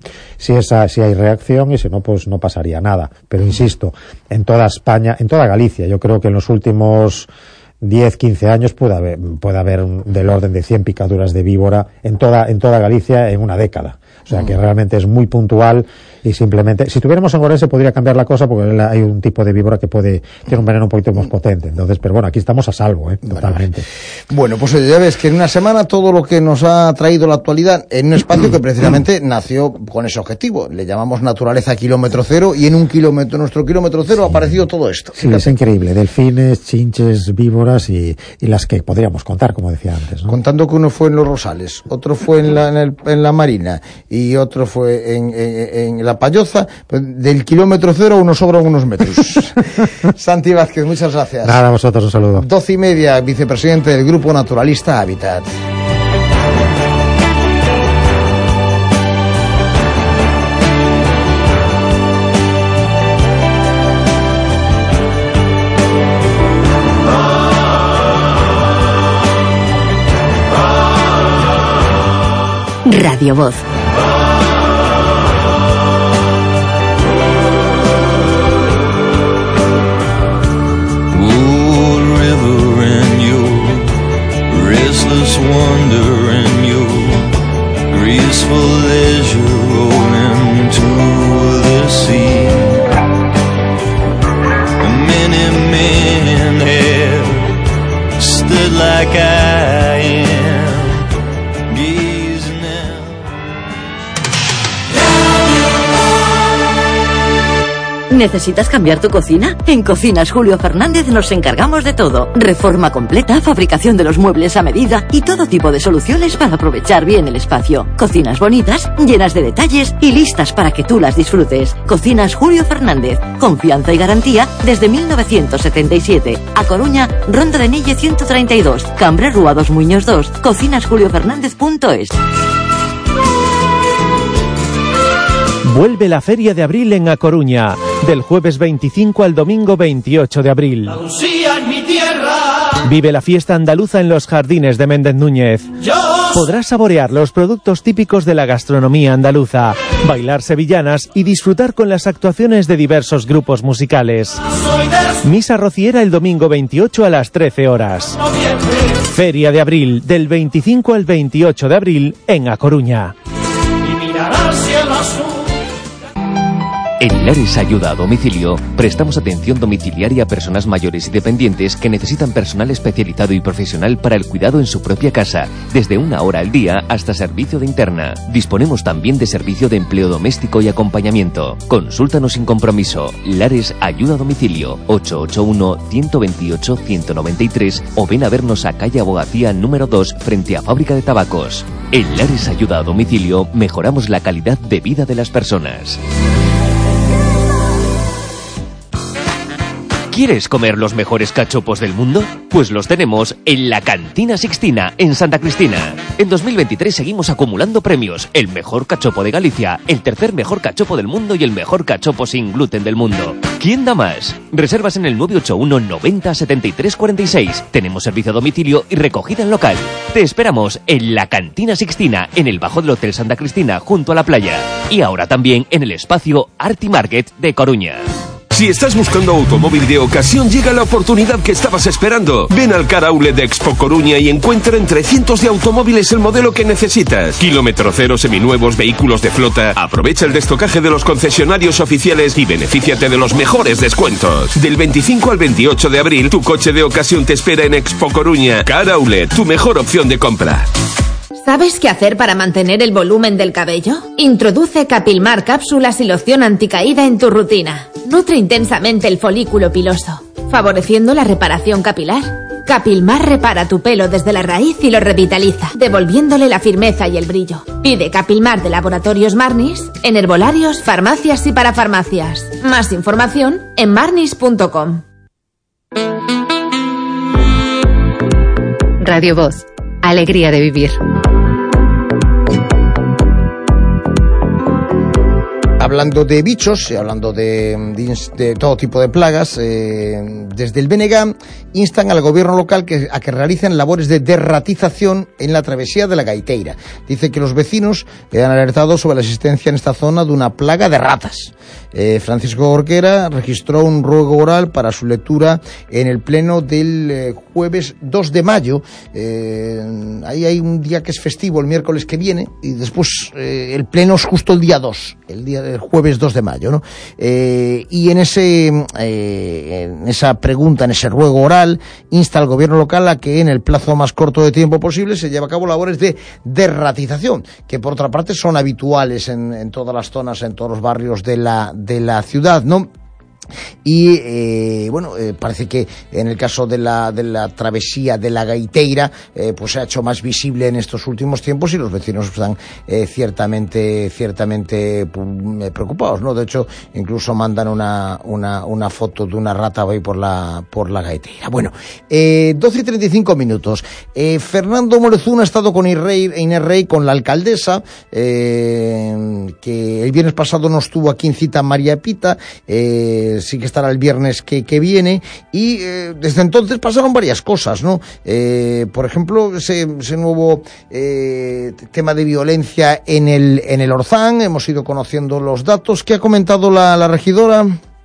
si esa, si hay reacción y si no, pues no pasaría nada. Pero insisto, en toda España, en toda Galicia, yo creo que en los últimos diez, quince años puede haber, puede haber un, del orden de cien picaduras de víbora en toda, en toda Galicia en una década. O sea que realmente es muy puntual y simplemente, si tuviéramos en Orense podría cambiar la cosa porque hay un tipo de víbora que puede, tiene un veneno un poquito más potente. Entonces, pero bueno, aquí estamos a salvo, ¿eh? Totalmente. Bueno, pues ya ves que en una semana todo lo que nos ha traído la actualidad en un espacio que precisamente nació con ese objetivo. Le llamamos Naturaleza Kilómetro Cero y en un kilómetro, nuestro kilómetro cero, sí, ha aparecido todo esto. Sí, es increíble. Delfines, chinches, víboras y, y las que podríamos contar, como decía antes, ¿no? Contando que uno fue en Los Rosales, otro fue en la, en, el, en la Marina y otro fue en, en, en la Payoza, pues del kilómetro cero unos sobran unos metros. Santi Vázquez, muchas gracias. Nada, a vosotros un saludo. Doce y media, vicepresidente del Grupo Naturalista Hábitat. Radio Voz. Restless wonder and your graceful leisure rolling to the sea. Many men have stood like I am, gazing out. ¿Necesitas cambiar tu cocina? En Cocinas Julio Fernández nos encargamos de todo. Reforma completa, fabricación de los muebles a medida y todo tipo de soluciones para aprovechar bien el espacio. Cocinas bonitas, llenas de detalles y listas para que tú las disfrutes. Cocinas Julio Fernández. Confianza y garantía desde mil novecientos setenta y siete. A Coruña, Ronda de Nille ciento treinta y dos. Cambre Rúa dos Muños dos. cocinas julio fernández punto es. Vuelve la Feria de Abril en A Coruña, del jueves veinticinco al domingo veintiocho de abril. Vive la fiesta andaluza en los jardines de Méndez Núñez. Podrás saborear los productos típicos de la gastronomía andaluza, bailar sevillanas y disfrutar con las actuaciones de diversos grupos musicales. Misa rociera el domingo veintiocho a las trece horas. Feria de Abril, del veinticinco al veintiocho de abril en A Coruña. En Lares Ayuda a Domicilio, prestamos atención domiciliaria a personas mayores y dependientes que necesitan personal especializado y profesional para el cuidado en su propia casa, desde una hora al día hasta servicio de interna. Disponemos también de servicio de empleo doméstico y acompañamiento. Consúltanos sin compromiso. Lares Ayuda a Domicilio, ocho ocho uno, uno dos ocho, uno nueve tres o ven a vernos a calle Abogacía número dos frente a Fábrica de Tabacos. En Lares Ayuda a Domicilio mejoramos la calidad de vida de las personas. ¿Quieres comer los mejores cachopos del mundo? Pues los tenemos en la Cantina Sixtina, en Santa Cristina. En dos mil veintitrés seguimos acumulando premios. El mejor cachopo de Galicia, el tercer mejor cachopo del mundo y el mejor cachopo sin gluten del mundo. ¿Quién da más? Reservas en el nueve ocho uno noventa setenta y tres cuarenta y seis. Tenemos servicio a domicilio y recogida en local. Te esperamos en la Cantina Sixtina, en el bajo del Hotel Santa Cristina, junto a la playa. Y ahora también en el espacio Arti Market de Coruña. Si estás buscando automóvil de ocasión, llega la oportunidad que estabas esperando. Ven al Car Outlet de Expo Coruña y encuentra entre cientos de automóviles el modelo que necesitas. Kilómetro cero, seminuevos, vehículos de flota. Aprovecha el destocaje de los concesionarios oficiales y benefíciate de los mejores descuentos. Del veinticinco al veintiocho de abril, tu coche de ocasión te espera en Expo Coruña. Car Outlet, tu mejor opción de compra. ¿Sabes qué hacer para mantener el volumen del cabello? Introduce Capilmar cápsulas y loción anticaída en tu rutina. Nutre intensamente el folículo piloso, favoreciendo la reparación capilar. Capilmar repara tu pelo desde la raíz y lo revitaliza, devolviéndole la firmeza y el brillo. Pide Capilmar de Laboratorios Marnis en herbolarios, farmacias y parafarmacias. Más información en marnis punto com. Radio Voz. Alegría de vivir. Hablando de bichos, hablando de, de, de todo tipo de plagas, eh, desde el B N G instan al gobierno local que, a que realicen labores de derratización en la travesía de la Gaiteira. Dice que los vecinos le han alertado sobre la existencia en esta zona de una plaga de ratas. Eh, Francisco Gorquera registró un ruego oral para su lectura en el pleno del eh, jueves dos de mayo. Eh, ahí hay un día que es festivo, el miércoles que viene, y después eh, el pleno es justo el día dos, el día del jueves dos de mayo, ¿no? Eh, y en ese eh, en esa pregunta, en ese ruego oral, insta al gobierno local a que en el plazo más corto de tiempo posible se lleve a cabo labores de derratización, que por otra parte son habituales en, en todas las zonas, en todos los barrios de la de la ciudad, ¿no? Y eh, bueno, eh, parece que en el caso de la de la travesía de la Gaiteira eh, pues se ha hecho más visible en estos últimos tiempos y los vecinos están eh, ciertamente ciertamente preocupados, ¿no? De hecho, incluso mandan una una una foto de una rata ahí por la por la Gaiteira. Bueno, eh, doce y treinta y cinco minutos. Eh, Fernando Morezún ha estado con Inés Rey, con la alcaldesa, eh, que el viernes pasado no estuvo aquí en cita María Pita. Eh, sí que estará el viernes que, que viene, y eh, desde entonces pasaron varias cosas, ¿no? Eh, por ejemplo, ese, ese nuevo eh, tema de violencia en el, en el Orzán, hemos ido conociendo los datos. ¿Qué ha comentado la, la regidora?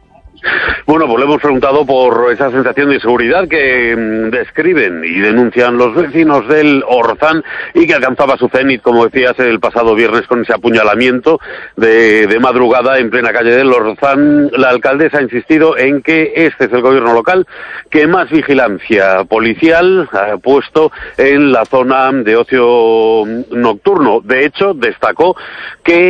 Bueno, pues le hemos preguntado por esa sensación de inseguridad que mmm, describen y denuncian los vecinos del Orzán y que alcanzaba su cenit, como decías, el pasado viernes con ese apuñalamiento de, de madrugada en plena calle del Orzán. La alcaldesa ha insistido en que este es el gobierno local que más vigilancia policial ha puesto en la zona de ocio nocturno. De hecho, destacó que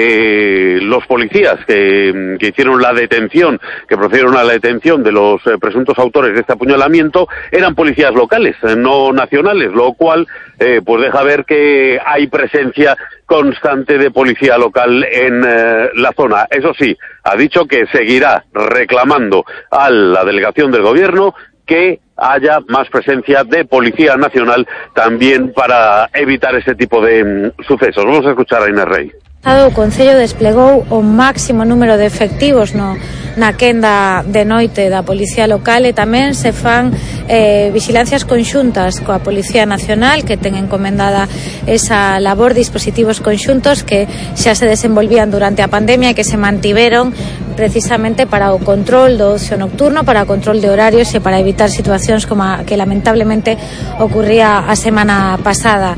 eh, los policías que, que hicieron la detención, que procedieron a la detención de los eh, presuntos autores de este apuñalamiento, eran policías locales, eh, no nacionales, lo cual eh, pues deja ver que hay presencia constante de policía local en eh, la zona. Eso sí, ha dicho que seguirá reclamando a la delegación del gobierno que haya más presencia de policía nacional también para evitar ese tipo de mm, sucesos. Vamos a escuchar a Inés Rey. O Concello desplegou o máximo número de efectivos no, na quenda de noite da Policía Local, e tamén se fan eh, vigilancias conxuntas coa Policía Nacional, que ten encomendada esa labor, dispositivos conxuntos que xa se desenvolvían durante a pandemia e que se mantiveron precisamente para o control do ocio nocturno, para o control de horarios e para evitar situacións como a que lamentablemente ocurría a semana pasada.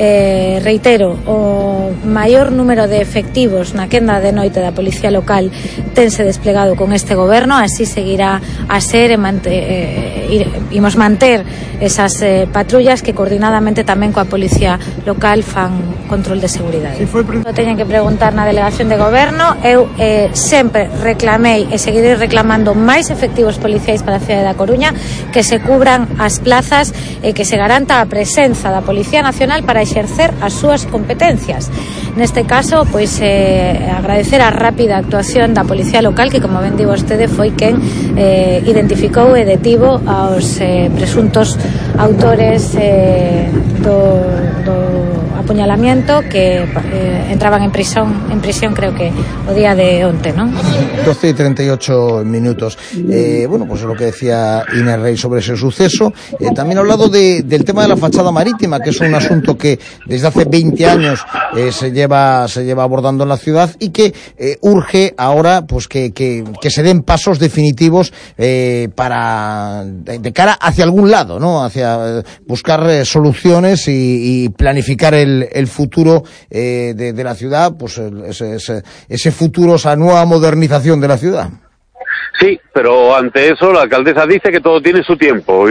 Eh, reitero, o maior número de efectivos na quenda de noite da Policía Local tense desplegado con este goberno, así seguirá a ser e mante, eh, imos manter esas eh, patrullas que coordinadamente tamén coa Policía Local fan control de seguridade. Si foi... Teñen que preguntar na delegación de goberno. Eu eh, sempre reclamei e seguirei reclamando máis efectivos policiais para a cidade da Coruña, que se cubran as plazas e que se garanta a presenza da Policía Nacional para exercer as súas competencias. Neste caso, pois eh, agradecer a rápida actuación da Policía Local, que, como ben di vostede, foi quen eh, identificou e detivo aos eh, presuntos autores eh, do, do apuñalamiento que eh, entraban en prisión, en prisión creo que o día de onte, ¿no? doce y treinta y ocho minutos. Eh, bueno, pues lo que decía Inés Rey sobre ese suceso. Eh, también ha hablado de, del tema de la fachada marítima, que es un asunto que desde hace veinte años eh, se lleva se lleva abordando en la ciudad y que eh, urge ahora pues que, que, que se den pasos definitivos eh, para de, de cara hacia algún lado, ¿no? Hacia eh, buscar eh, soluciones y, y planificar el, el futuro eh, de, de la ciudad, pues ese, ese, ese futuro, esa nueva modernización de la ciudad. Sí, pero ante eso la alcaldesa dice que todo tiene su tiempo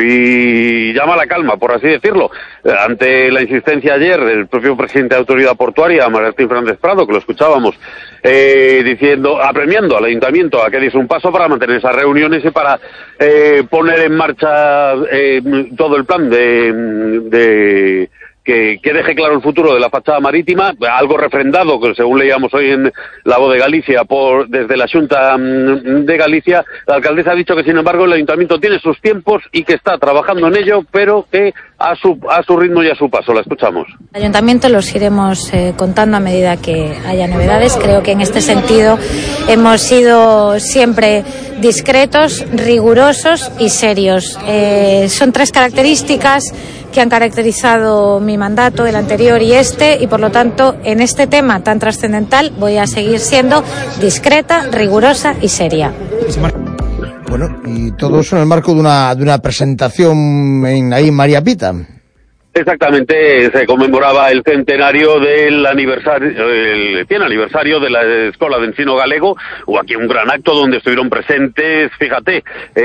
y llama a la calma, por así decirlo. Ante la insistencia ayer del propio presidente de Autoridad Portuaria, Martín Fernández Prado, que lo escuchábamos, eh, diciendo, apremiando al ayuntamiento a que diese un paso para mantener esas reuniones y para eh, poner en marcha eh, todo el plan de... de que, que deje claro el futuro de la fachada marítima, algo refrendado, que según leíamos hoy en La Voz de Galicia, por desde la Xunta de Galicia. La alcaldesa ha dicho que, sin embargo, el ayuntamiento tiene sus tiempos y que está trabajando en ello, pero que a su, a su ritmo y a su paso. La escuchamos. El ayuntamiento los iremos eh, contando a medida que haya novedades. Creo que en este sentido hemos sido siempre discretos, rigurosos y serios. Eh, son tres características que han caracterizado mi mandato, el anterior y este, y por lo tanto en este tema tan trascendental voy a seguir siendo discreta, rigurosa y seria. Bueno, y todo eso en el marco de una, de una presentación en, ahí en María Pita. Exactamente, se conmemoraba el centenario del aniversario, el cien aniversario de la Escola de Ensino Galego. Hubo aquí un gran acto donde estuvieron presentes, fíjate,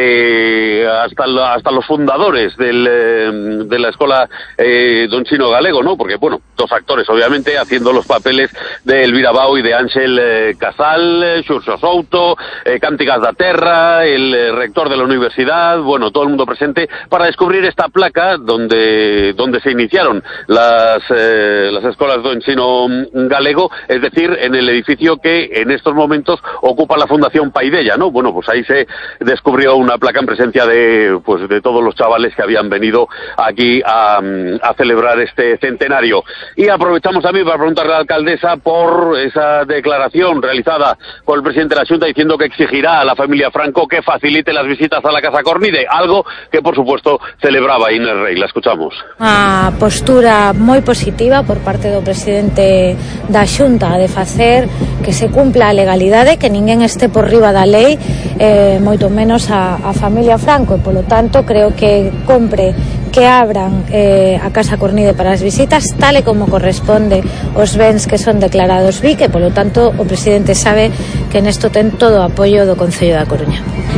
eh, hasta, la, hasta los fundadores del, eh, de la Escola eh, de Ensino Galego, ¿no? Porque, bueno, dos actores, obviamente, haciendo los papeles de Elvira Bau y de Ángel eh, Casal, Xurxo Souto, eh, Cántigas da Terra, el eh, rector de la universidad, bueno, todo el mundo presente para descubrir esta placa donde, donde se iniciaron las eh, las escuelas de ensino galego, es decir, en el edificio que en estos momentos ocupa la Fundación Paidella, ¿no? Bueno, pues ahí se descubrió una placa en presencia de pues de todos los chavales que habían venido aquí a, a celebrar este centenario. Y aprovechamos también para preguntarle a la alcaldesa por esa declaración realizada por el presidente de la Xunta diciendo que exigirá a la familia Franco que facilite las visitas a la Casa Cornide, algo que por supuesto celebraba Inés Rey. La escuchamos. Ah. Unha postura moi positiva por parte do presidente da Xunta de facer que se cumpla a legalidade, que ninguén este por riba da lei, eh, moito menos a, a familia Franco, e polo tanto creo que compre que abran eh, a Casa Cornide para as visitas tal e como corresponde os bens que son declarados B I C, e polo tanto o presidente sabe que nesto ten todo o apoio do Concello da Coruña.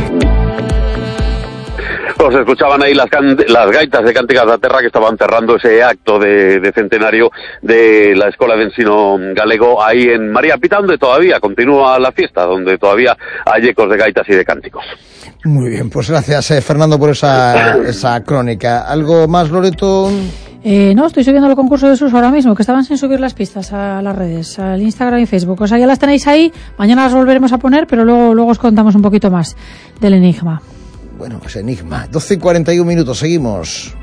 Pues escuchaban ahí las, can las gaitas de Cántigas da Terra que estaban cerrando ese acto de, de centenario de la Escuela de Ensino Galego ahí en María Pita, donde todavía continúa la fiesta, donde todavía hay ecos de gaitas y de cánticos. Muy bien, pues gracias eh, Fernando por esa, esa crónica. ¿Algo más, Loreto? Eh, no, estoy subiendo el concurso de sus ahora mismo, que estaban sin subir las pistas a las redes, al Instagram y Facebook. O sea, ya las tenéis ahí, mañana las volveremos a poner, pero luego, luego os contamos un poquito más del enigma. Bueno, ese enigma. doce y cuarenta y un minutos, seguimos.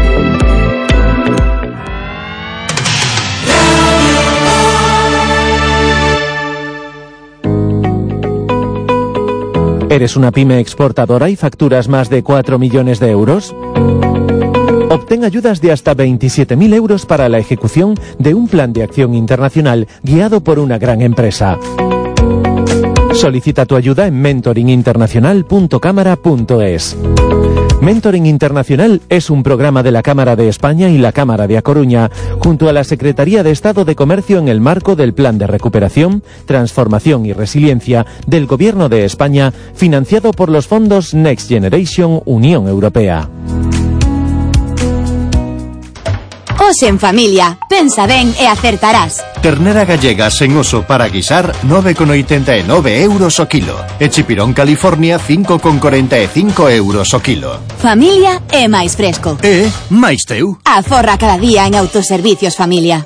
¿Eres una pyme exportadora y facturas más de cuatro millones de euros? Obtén ayudas de hasta veintisiete mil euros para la ejecución de un plan de acción internacional guiado por una gran empresa. Solicita tu ayuda en mentoring internacional punto cámara punto es. Mentoring Internacional es un programa de la Cámara de España y la Cámara de A Coruña, junto a la Secretaría de Estado de Comercio en el marco del Plan de Recuperación, Transformación y Resiliencia del Gobierno de España, financiado por los fondos Next Generation Unión Europea. Os en familia, pensa ben e acertarás. Ternera gallega sen oso para guisar nove con oitenta e nove euros o kilo. E chipirón California cinco con corenta e cinco euros o kilo. Familia é máis fresco. E máis teu. Aforra cada día en Autoservicios Familia.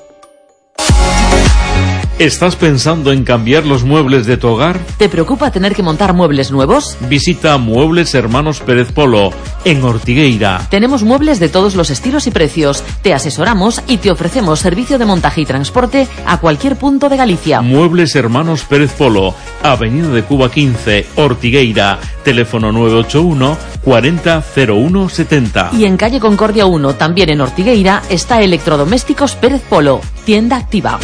¿Estás pensando en cambiar los muebles de tu hogar? ¿Te preocupa tener que montar muebles nuevos? Visita Muebles Hermanos Pérez Polo, en Ortigueira. Tenemos muebles de todos los estilos y precios. Te asesoramos y te ofrecemos servicio de montaje y transporte a cualquier punto de Galicia. Muebles Hermanos Pérez Polo, Avenida de Cuba quince, Ortigueira. Teléfono nueve ocho uno, cuarenta, cero uno, setenta. Y en calle Concordia uno, también en Ortigueira, está Electrodomésticos Pérez Polo, tienda activa.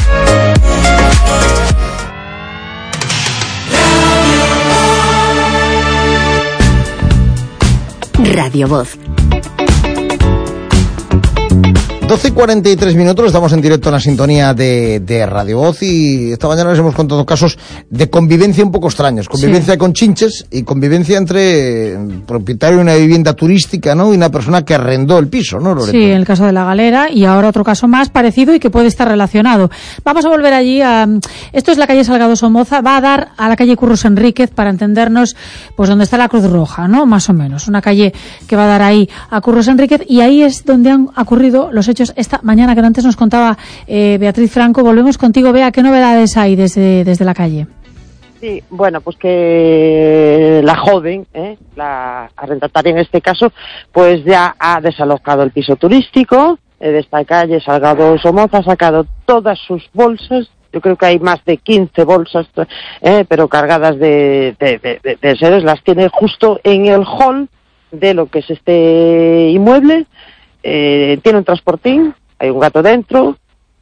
Radio Voz. doce y cuarenta y tres minutos, estamos en directo en la sintonía de, de Radio Voz y esta mañana les hemos contado casos de convivencia un poco extraños, convivencia sí. con chinches y convivencia entre propietario de una vivienda turística, ¿no? Y una persona que arrendó el piso, ¿no, Loreto? Sí, en el caso de La Galera y ahora otro caso más parecido y que puede estar relacionado. Vamos a volver allí a... Esto es la calle Salgado Somoza, va a dar a la calle Curros Enríquez para entendernos, pues donde está la Cruz Roja, ¿no? Más o menos, una calle que va a dar ahí a Curros Enríquez y ahí es donde han ocurrido los hechos hechos esta mañana, que antes nos contaba eh, Beatriz Franco. Volvemos contigo, Bea. ¿Qué novedades hay desde, desde la calle? Sí, bueno, pues que la joven, ¿eh? la arrendataria en este caso, pues ya ha desalojado el piso turístico eh, de esta calle, Salgado Somoza, ha sacado todas sus bolsas. Yo creo que hay más de quince bolsas, eh, pero cargadas de, de, de, de, de seres. Las tiene justo en el hall de lo que es este inmueble. Eh, tiene un transportín, hay un gato dentro,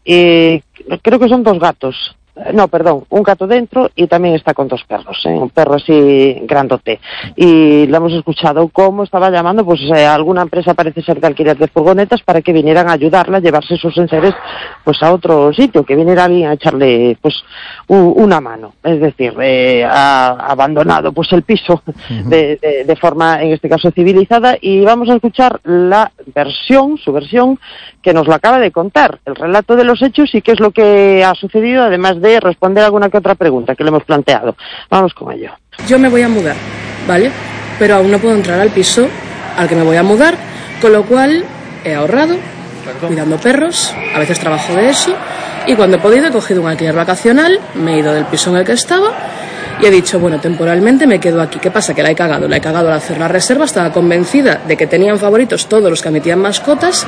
y creo que son dos gatos. No, perdón, un gato dentro y también está con dos perros, ¿eh? Un perro así grandote. Y lo hemos escuchado cómo estaba llamando, pues eh, alguna empresa parece ser de alquiler de furgonetas para que vinieran a ayudarla a llevarse sus enseres pues a otro sitio, que viniera alguien a echarle pues u, una mano. Es decir, eh, ha abandonado pues el piso uh-huh. de, de, de forma, en este caso, civilizada, y vamos a escuchar la versión, su versión, que nos lo acaba de contar, el relato de los hechos y qué es lo que ha sucedido, además de responder alguna que otra pregunta que le hemos planteado. Vamos con ello. Yo me voy a mudar, ¿vale? Pero aún no puedo entrar al piso al que me voy a mudar, con lo cual he ahorrado, cuidando perros, a veces trabajo de eso, y cuando he podido he cogido un alquiler vacacional, me he ido del piso en el que estaba y he dicho, bueno, temporalmente me quedo aquí. ¿Qué pasa? Que la he cagado, la he cagado al hacer la reserva, estaba convencida de que tenían favoritos todos los que admitían mascotas,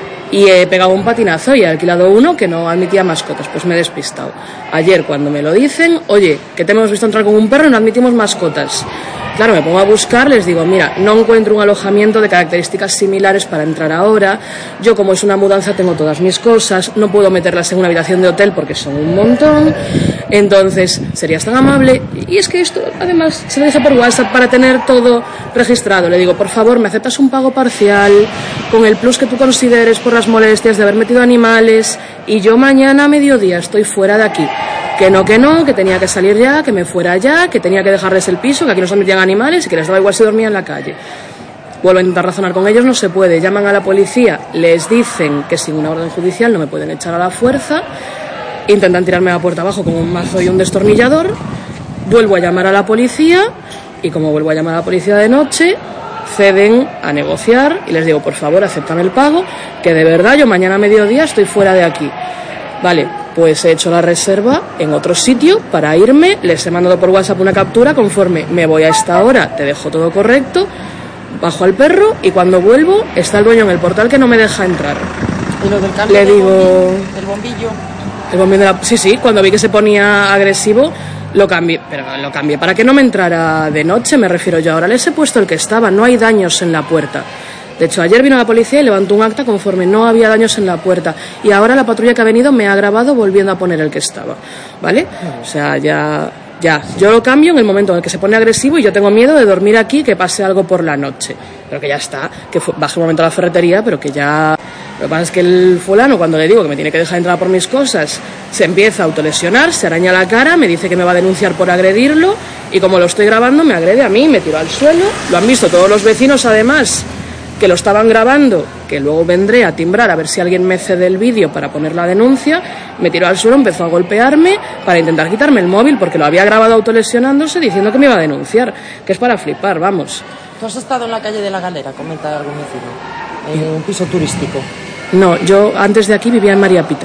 y he pegado un patinazo y he alquilado uno que no admitía mascotas. Pues me he despistado. Ayer, cuando me lo dicen, oye, que te hemos visto entrar con un perro y no admitimos mascotas. Claro, me pongo a buscar, les digo, mira, no encuentro un alojamiento de características similares para entrar ahora. Yo, como es una mudanza, tengo todas mis cosas, no puedo meterlas en una habitación de hotel porque son un montón. Entonces, serías tan amable. Y es que esto, además, se lo dije por WhatsApp para tener todo registrado. Le digo, por favor, me aceptas un pago parcial con el plus que tú consideres por las molestias de haber metido animales, y yo mañana a mediodía estoy fuera de aquí. Que no, que no, que tenía que salir ya, que me fuera ya, que tenía que dejarles el piso, que aquí no se admitían animales y que les daba igual si dormía en la calle. Vuelvo a intentar razonar con ellos, no se puede. Llaman a la policía, les dicen que sin una orden judicial no me pueden echar a la fuerza, intentan tirarme a la puerta abajo con un mazo y un destornillador. Vuelvo a llamar a la policía y como vuelvo a llamar a la policía de noche, ceden a negociar y les digo, por favor, aceptan el pago, que de verdad yo mañana a mediodía estoy fuera de aquí. Vale, pues he hecho la reserva en otro sitio para irme, les he mandado por WhatsApp una captura conforme me voy a esta hora, te dejo todo correcto, bajo al perro y cuando vuelvo está el dueño en el portal que no me deja entrar. ¿Y lo del cambio Le del digo... bombillo? ¿El bombillo? El bombillo de la... Sí, sí, cuando vi que se ponía agresivo lo cambié, pero lo cambié para que no me entrara de noche, me refiero yo. Ahora les he puesto el que estaba, no hay daños en la puerta. De hecho, ayer vino la policía y levantó un acta conforme no había daños en la puerta. Y ahora la patrulla que ha venido me ha grabado volviendo a poner el que estaba. ¿Vale? O sea, ya... Ya, yo lo cambio en el momento en el que se pone agresivo y yo tengo miedo de dormir aquí, que pase algo por la noche. Pero que ya está, que fue, baje un momento a la ferretería, pero que ya... Lo que pasa es que el fulano, cuando le digo que me tiene que dejar entrar por mis cosas, se empieza a autolesionar, se araña la cara, me dice que me va a denunciar por agredirlo y como lo estoy grabando me agrede a mí, me tiro al suelo. Lo han visto todos los vecinos además, que lo estaban grabando, que luego vendré a timbrar a ver si alguien me cede el vídeo para poner la denuncia. Me tiró al suelo, empezó a golpearme para intentar quitarme el móvil porque lo había grabado autolesionándose diciendo que me iba a denunciar, que es para flipar, vamos. ¿Tú has estado en la calle de la Galera, comenta algún vecino, en un piso turístico? No, yo antes de aquí vivía en María Pita.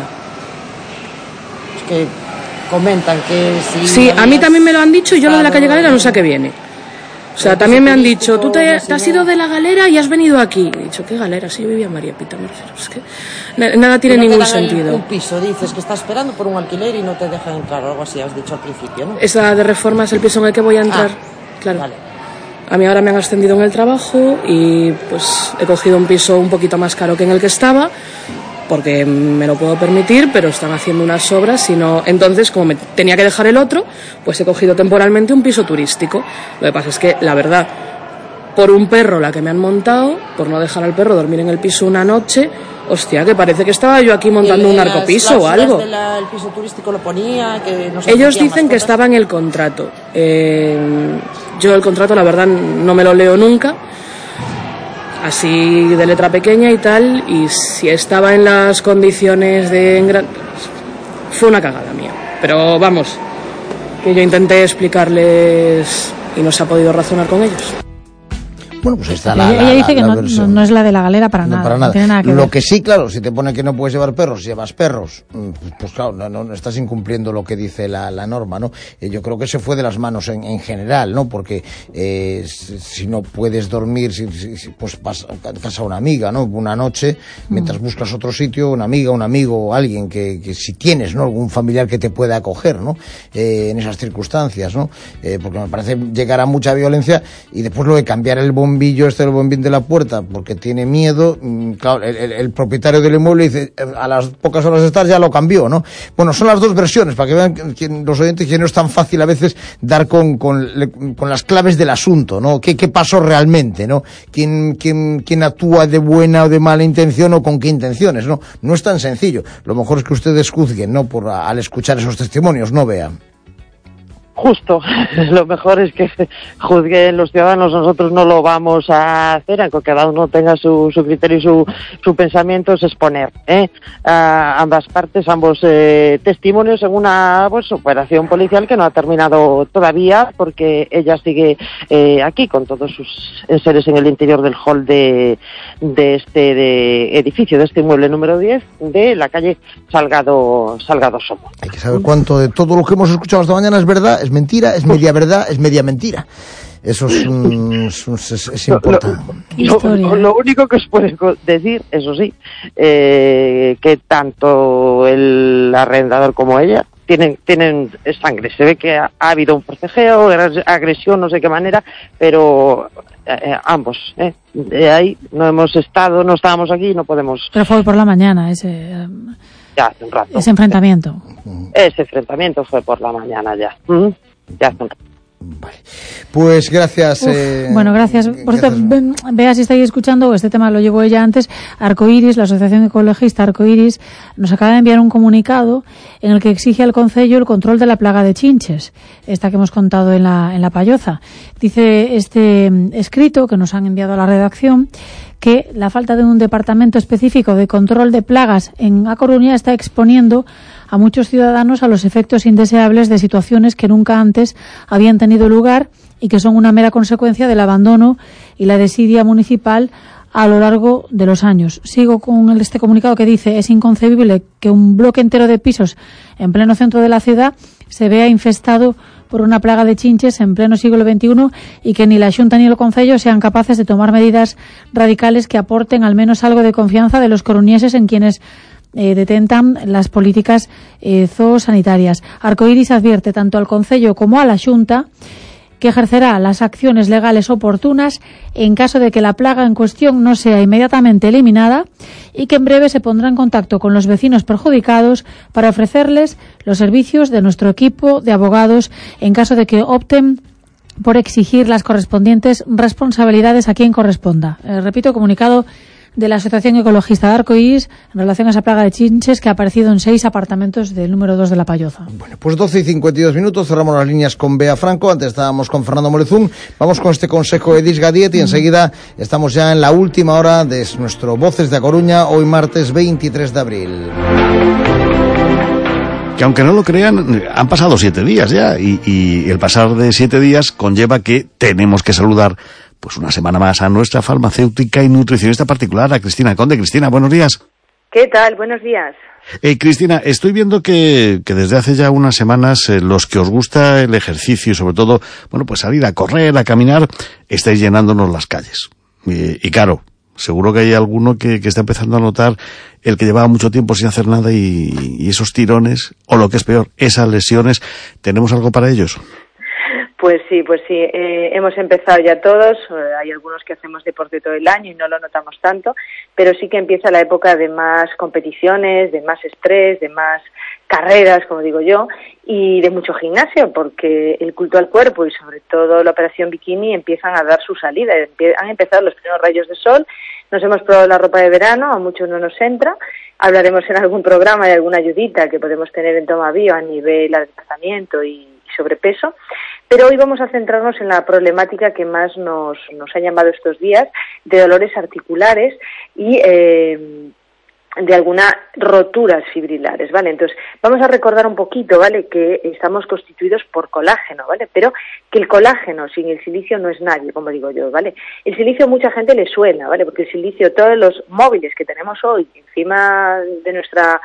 Es que comentan que si... Sí, a mí también me lo han dicho y yo lo de la calle Galera no sé a qué viene. O sea, también me han dicho, tú te, te has ido de la Galera y has venido aquí. He dicho, ¿qué Galera? Sí, yo vivía en María Pita, me refiero. Es que na- nada tiene no ningún te dan el- sentido. Un piso, dices que está esperando por un alquiler y no te dejan entrar, o algo así, has dicho al principio, ¿no? Esa de Reforma es el piso en el que voy a entrar. Ah, claro. vale. A mí ahora me han ascendido en el trabajo y pues he cogido un piso un poquito más caro que en el que estaba, porque me lo puedo permitir, pero están haciendo unas obras y no... Entonces, como me tenía que dejar el otro, pues he cogido temporalmente un piso turístico. Lo que pasa es que, la verdad, por un perro la que me han montado, por no dejar al perro dormir en el piso una noche, hostia, que parece que estaba yo aquí montando un Y las narcopiso o algo. cláusulas de la- el piso turístico lo ponía, que no se Ellos admitían dicen que mascotas. estaba en el contrato. Eh, yo el contrato, la verdad, no me lo leo nunca. Así de letra pequeña y tal. Y si estaba en las condiciones de... engra- Fue una cagada mía. Pero vamos, que yo intenté explicarles y no se ha podido razonar con ellos. Bueno, pues está la, ella la, dice la, que la no, no, versión. no es la de la galera para No, nada. para No nada. tiene nada que Lo ver. que sí, claro, si te pone que no puedes llevar perros, si llevas perros, pues claro, no, no estás incumpliendo lo que dice la, la norma, ¿no? Eh, yo creo que se fue de las manos en, en general, ¿no? Porque eh, si, si no puedes dormir, si, si, pues vas a casa a una amiga, ¿no? Una noche, mientras mm. buscas otro sitio, una amiga, un amigo o alguien que, que si tienes, ¿no? Algún familiar que te pueda acoger, ¿no? Eh, en esas circunstancias, ¿no? Eh, porque me parece llegar a mucha violencia y después lo de cambiar el bombillo, este el bombín de la puerta, porque tiene miedo, claro, el, el, el propietario del inmueble dice, a las pocas horas de estar ya lo cambió, ¿no? Bueno, son las dos versiones, para que vean que, los oyentes que no es tan fácil a veces dar con, con, con las claves del asunto, ¿no? ¿Qué, qué pasó realmente, ¿no? ¿Quién, quién, quién actúa de buena o de mala intención o con qué intenciones, ¿no? No es tan sencillo. Lo mejor es que ustedes juzguen, ¿no? Por, al escuchar esos testimonios, no vean. Justo, lo mejor es que juzguen los ciudadanos, nosotros no lo vamos a hacer, aunque cada uno tenga su, su criterio y su, su pensamiento, es exponer ¿eh? a ambas partes, ambos eh, testimonios en una pues, operación policial que no ha terminado todavía, porque ella sigue eh, aquí con todos sus seres en el interior del hall de, de este de edificio, de este inmueble número diez de la calle Salgado, Salgado Somo. Hay que saber cuánto de todo lo que hemos escuchado esta mañana es verdad, es mentira, es media verdad, es media mentira. Eso es, un, es, un, es, es importante. Lo, lo, lo único que os puedo decir, eso sí, eh, que tanto el arrendador como ella tienen tienen sangre. Se ve que ha, ha habido un forcejeo, agresión, no sé qué manera, pero eh, ambos, eh, de ahí no hemos estado, no estábamos aquí, no podemos. Pero fue por la mañana ese. Um... Ya hace un rato. Ese enfrentamiento. Ese enfrentamiento fue por la mañana ya. Uh-huh. Ya hace un rato. Vale. Pues gracias. Uf, eh, bueno, gracias. Por cierto, vea si estáis escuchando, este tema lo llevo ella antes. Arcoiris, la Asociación Ecologista Arcoiris, nos acaba de enviar un comunicado en el que exige al Concello el control de la plaga de chinches, esta que hemos contado en la, en la Palloza. Dice este escrito que nos han enviado a la redacción que la falta de un departamento específico de control de plagas en A Coruña está exponiendo a muchos ciudadanos a los efectos indeseables de situaciones que nunca antes habían tenido lugar y que son una mera consecuencia del abandono y la desidia municipal a lo largo de los años. Sigo con este comunicado que dice: es inconcebible que un bloque entero de pisos en pleno centro de la ciudad se vea infestado por una plaga de chinches en pleno siglo veintiuno y que ni la Xunta ni el Concello sean capaces de tomar medidas radicales que aporten al menos algo de confianza de los coruñeses en quienes Eh, detentan las políticas eh, zoosanitarias. Arcoiris advierte tanto al Concello como a la Xunta que ejercerá las acciones legales oportunas en caso de que la plaga en cuestión no sea inmediatamente eliminada y que en breve se pondrá en contacto con los vecinos perjudicados para ofrecerles los servicios de nuestro equipo de abogados en caso de que opten por exigir las correspondientes responsabilidades a quien corresponda. Eh, repito, comunicado de la Asociación Ecologista de Arcoiris en relación a esa plaga de chinches que ha aparecido en seis apartamentos del número dos de La Palloza. Bueno, pues doce y cincuenta y dos minutos, cerramos las líneas con Bea Franco, antes estábamos con Fernando Molezún, vamos con este consejo de Edis Gadiet y enseguida estamos ya en la última hora de nuestro Voces de A Coruña, hoy martes veintitrés de abril. Que aunque no lo crean, han pasado siete días ya y, y el pasar de siete días conlleva que tenemos que saludar pues una semana más a nuestra farmacéutica y nutricionista particular, a Cristina Conde. Cristina, buenos días. ¿Qué tal? Buenos días. Eh, Cristina, estoy viendo que, que desde hace ya unas semanas eh, los que os gusta el ejercicio y sobre todo, bueno, pues salir a correr, a caminar, estáis llenándonos las calles. Y, y claro, seguro que hay alguno que, que está empezando a notar el que llevaba mucho tiempo sin hacer nada y, y esos tirones, o lo que es peor, esas lesiones, ¿tenemos algo para ellos? Pues sí, pues sí, eh, hemos empezado ya todos, eh, hay algunos que hacemos deporte todo el año y no lo notamos tanto, pero sí que empieza la época de más competiciones, de más estrés, de más carreras, como digo yo, y de mucho gimnasio, porque el culto al cuerpo y sobre todo la operación bikini empiezan a dar su salida, han empezado los primeros rayos de sol, nos hemos probado la ropa de verano, a muchos no nos entra, hablaremos en algún programa de alguna ayudita que podemos tener en Toma Bio a nivel de adelgazamiento y sobrepeso, pero hoy vamos a centrarnos en la problemática que más nos, nos ha llamado estos días, de dolores articulares y eh, de algunas roturas fibrilares, ¿vale? Entonces, vamos a recordar un poquito, ¿vale?, que estamos constituidos por colágeno, ¿vale? Pero que el colágeno sin el silicio no es nadie, como digo yo, ¿vale? El silicio a mucha gente le suena, ¿vale? Porque el silicio, todos los móviles que tenemos hoy encima de nuestra,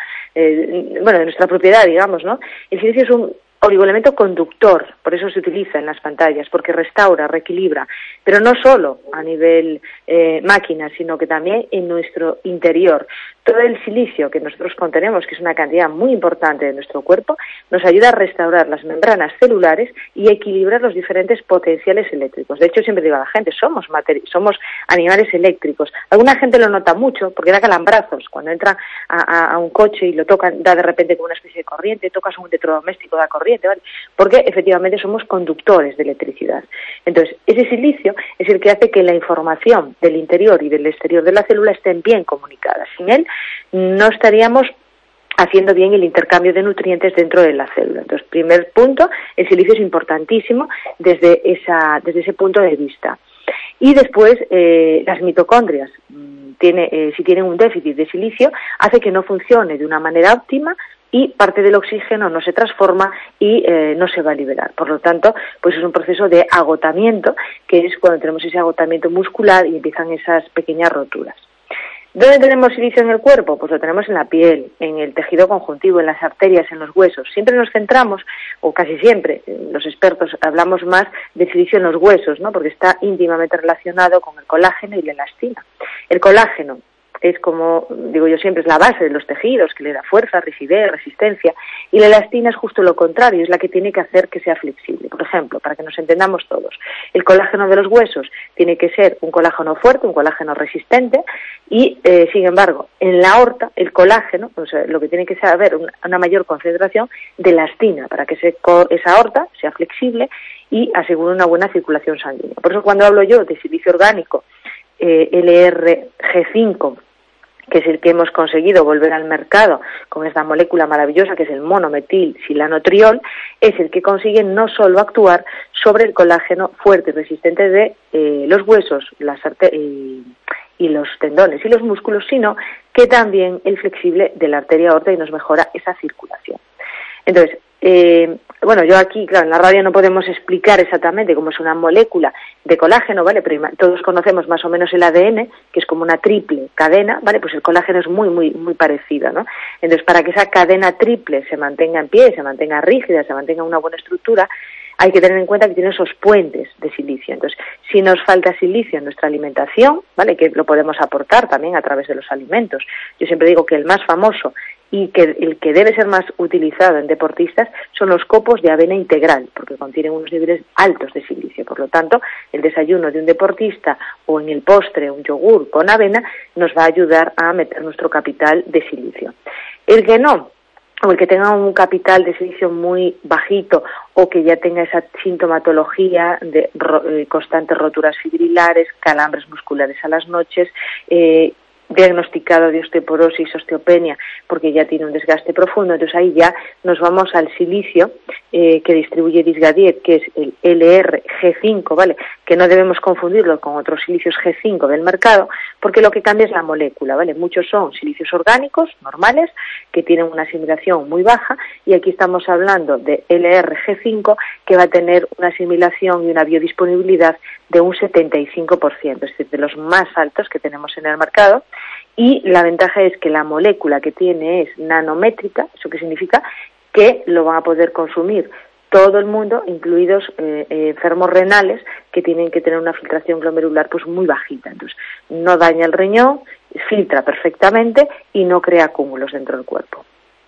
eh, bueno, de nuestra propiedad, digamos, ¿no? El silicio es un oligoelemento conductor, por eso se utiliza en las pantallas, porque restaura, reequilibra, pero no solo a nivel eh, máquina, sino que también en nuestro interior. Todo el silicio que nosotros contenemos, que es una cantidad muy importante de nuestro cuerpo, nos ayuda a restaurar las membranas celulares y equilibrar los diferentes potenciales eléctricos. De hecho, siempre digo a la gente, somos somos animales eléctricos. Alguna gente lo nota mucho porque da calambrazos cuando entra a, a, a un coche y lo tocan, da de repente como una especie de corriente, tocas un electrodoméstico, da corriente, ¿vale? Porque efectivamente somos conductores de electricidad. Entonces, ese silicio es el que hace que la información del interior y del exterior de la célula estén bien comunicadas. Sin él, no estaríamos haciendo bien el intercambio de nutrientes dentro de la célula. Entonces, primer punto, el silicio es importantísimo desde esa, desde ese punto de vista. Y después, eh, las mitocondrias, tiene, eh, si tienen un déficit de silicio, hace que no funcione de una manera óptima y parte del oxígeno no se transforma y eh, no se va a liberar. Por lo tanto, pues es un proceso de agotamiento, que es cuando tenemos ese agotamiento muscular y empiezan esas pequeñas roturas. ¿Dónde tenemos silicio en el cuerpo? Pues lo tenemos en la piel, en el tejido conjuntivo, en las arterias, en los huesos. Siempre nos centramos, o casi siempre, los expertos hablamos más de silicio en los huesos, ¿no? Porque está íntimamente relacionado con el colágeno y la elastina. El colágeno es, como digo yo siempre, es la base de los tejidos, que le da fuerza, rigidez, resistencia, y la elastina es justo lo contrario, es la que tiene que hacer que sea flexible. Por ejemplo, para que nos entendamos todos, el colágeno de los huesos tiene que ser un colágeno fuerte, un colágeno resistente, y eh, sin embargo, en la aorta, el colágeno, o sea, lo que tiene que ser haber una, una mayor concentración de elastina, para que ese, esa aorta sea flexible y asegure una buena circulación sanguínea. Por eso cuando hablo yo de silicio orgánico, eh, L R G cinco, que es el que hemos conseguido volver al mercado con esta molécula maravillosa que es el monometilsilanotriol, es el que consigue no solo actuar sobre el colágeno fuerte y resistente de eh, los huesos las arte- y, y los tendones y los músculos, sino que también el flexible de la arteria aorta y nos mejora esa circulación. Entonces, eh, bueno, yo aquí, claro, en la radio no podemos explicar exactamente cómo es una molécula de colágeno, ¿vale? Pero todos conocemos más o menos el A D N, que es como una triple cadena, ¿vale? Pues el colágeno es muy, muy, muy parecido, ¿no? Entonces, para que esa cadena triple se mantenga en pie, se mantenga rígida, se mantenga una buena estructura, hay que tener en cuenta que tiene esos puentes de silicio. Entonces, si nos falta silicio en nuestra alimentación, ¿vale? Que lo podemos aportar también a través de los alimentos. Yo siempre digo que el más famoso y que el que debe ser más utilizado en deportistas son los copos de avena integral, porque contienen unos niveles altos de silicio. Por lo tanto, el desayuno de un deportista o en el postre un yogur con avena nos va a ayudar a meter nuestro capital de silicio. El que no, o el que tenga un capital de silicio muy bajito o que ya tenga esa sintomatología de ro- eh, constantes roturas fibrilares, calambres musculares a las noches, eh, diagnosticado de osteoporosis, osteopenia, porque ya tiene un desgaste profundo. Entonces ahí ya nos vamos al silicio eh, que distribuye Disgadiet, que es el L R G cinco, ¿vale? Que no debemos confundirlo con otros silicios G cinco del mercado, porque lo que cambia es la molécula, ¿vale? Muchos son silicios orgánicos, normales, que tienen una asimilación muy baja, y aquí estamos hablando de L R G cinco, que va a tener una asimilación y una biodisponibilidad de un setenta y cinco por ciento, es decir, de los más altos que tenemos en el mercado. Y la ventaja es que la molécula que tiene es nanométrica, ¿eso qué significa? Que lo van a poder consumir todo el mundo, incluidos eh, eh, enfermos renales que tienen que tener una filtración glomerular pues muy bajita. Entonces, no daña el riñón, filtra perfectamente y no crea acúmulos dentro del cuerpo.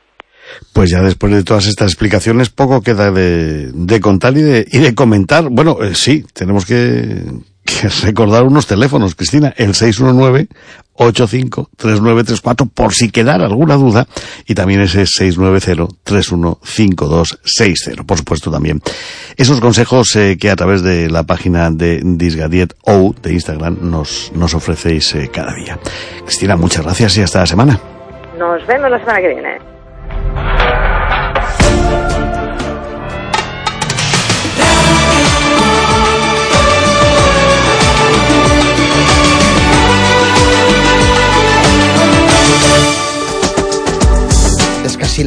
Pues ya después de todas estas explicaciones, poco queda de, de contar y de, y de comentar. Bueno, eh, sí, tenemos que, que recordar unos teléfonos, Cristina, el seis uno nueve, ocho cinco, tres nueve tres cuatro, por si quedara alguna duda, y también ese seis nueve cero, tres uno cinco dos seis cero. Por supuesto también esos consejos eh, que a través de la página de Disgadiet O de Instagram nos, nos ofrecéis eh, cada día. Cristina, muchas gracias y hasta la semana. Nos vemos la semana que viene.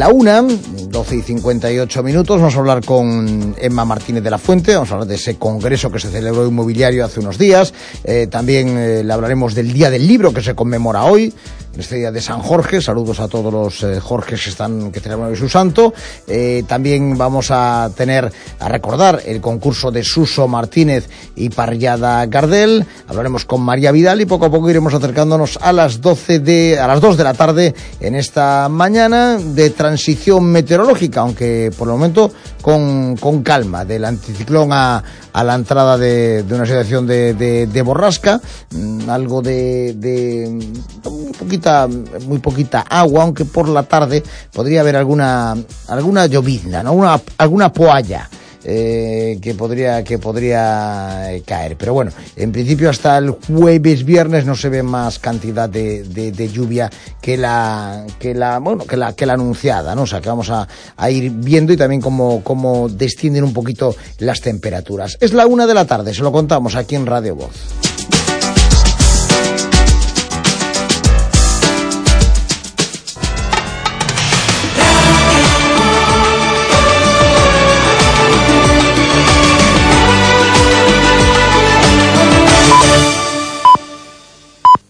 la una, doce y cincuenta y ocho minutos, vamos a hablar con Emma Martínez de la Fuente, vamos a hablar de ese congreso que se celebró inmobiliario hace unos días, eh, también eh, le hablaremos del Día del Libro que se conmemora hoy, este día de San Jorge. Saludos a todos los eh, Jorges que están que celebran hoy su santo. Eh, también vamos a tener a recordar el concurso de Suso Martínez y Parrillada Gardel. Hablaremos con María Vidal y poco a poco iremos acercándonos a las doce de a las dos de la tarde en esta mañana de transición meteorológica, aunque por el momento con, con calma, del anticiclón a, a la entrada de, de una situación de, de, de borrasca, mmm, algo de, de muy poquita, muy poquita agua, aunque por la tarde podría haber alguna alguna llovizna, ¿no? Una, alguna poalla. Eh, que podría que podría eh, caer, pero bueno, en principio hasta el jueves viernes no se ve más cantidad de, de, de lluvia que la que la bueno que la que la anunciada, ¿no? O sea que vamos a, a ir viendo y también cómo, cómo descienden un poquito las temperaturas. Es la una de la tarde, se lo contamos aquí en Radio Voz.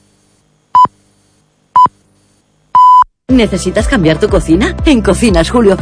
¿Necesitas cambiar tu cocina? En Cocinas Julio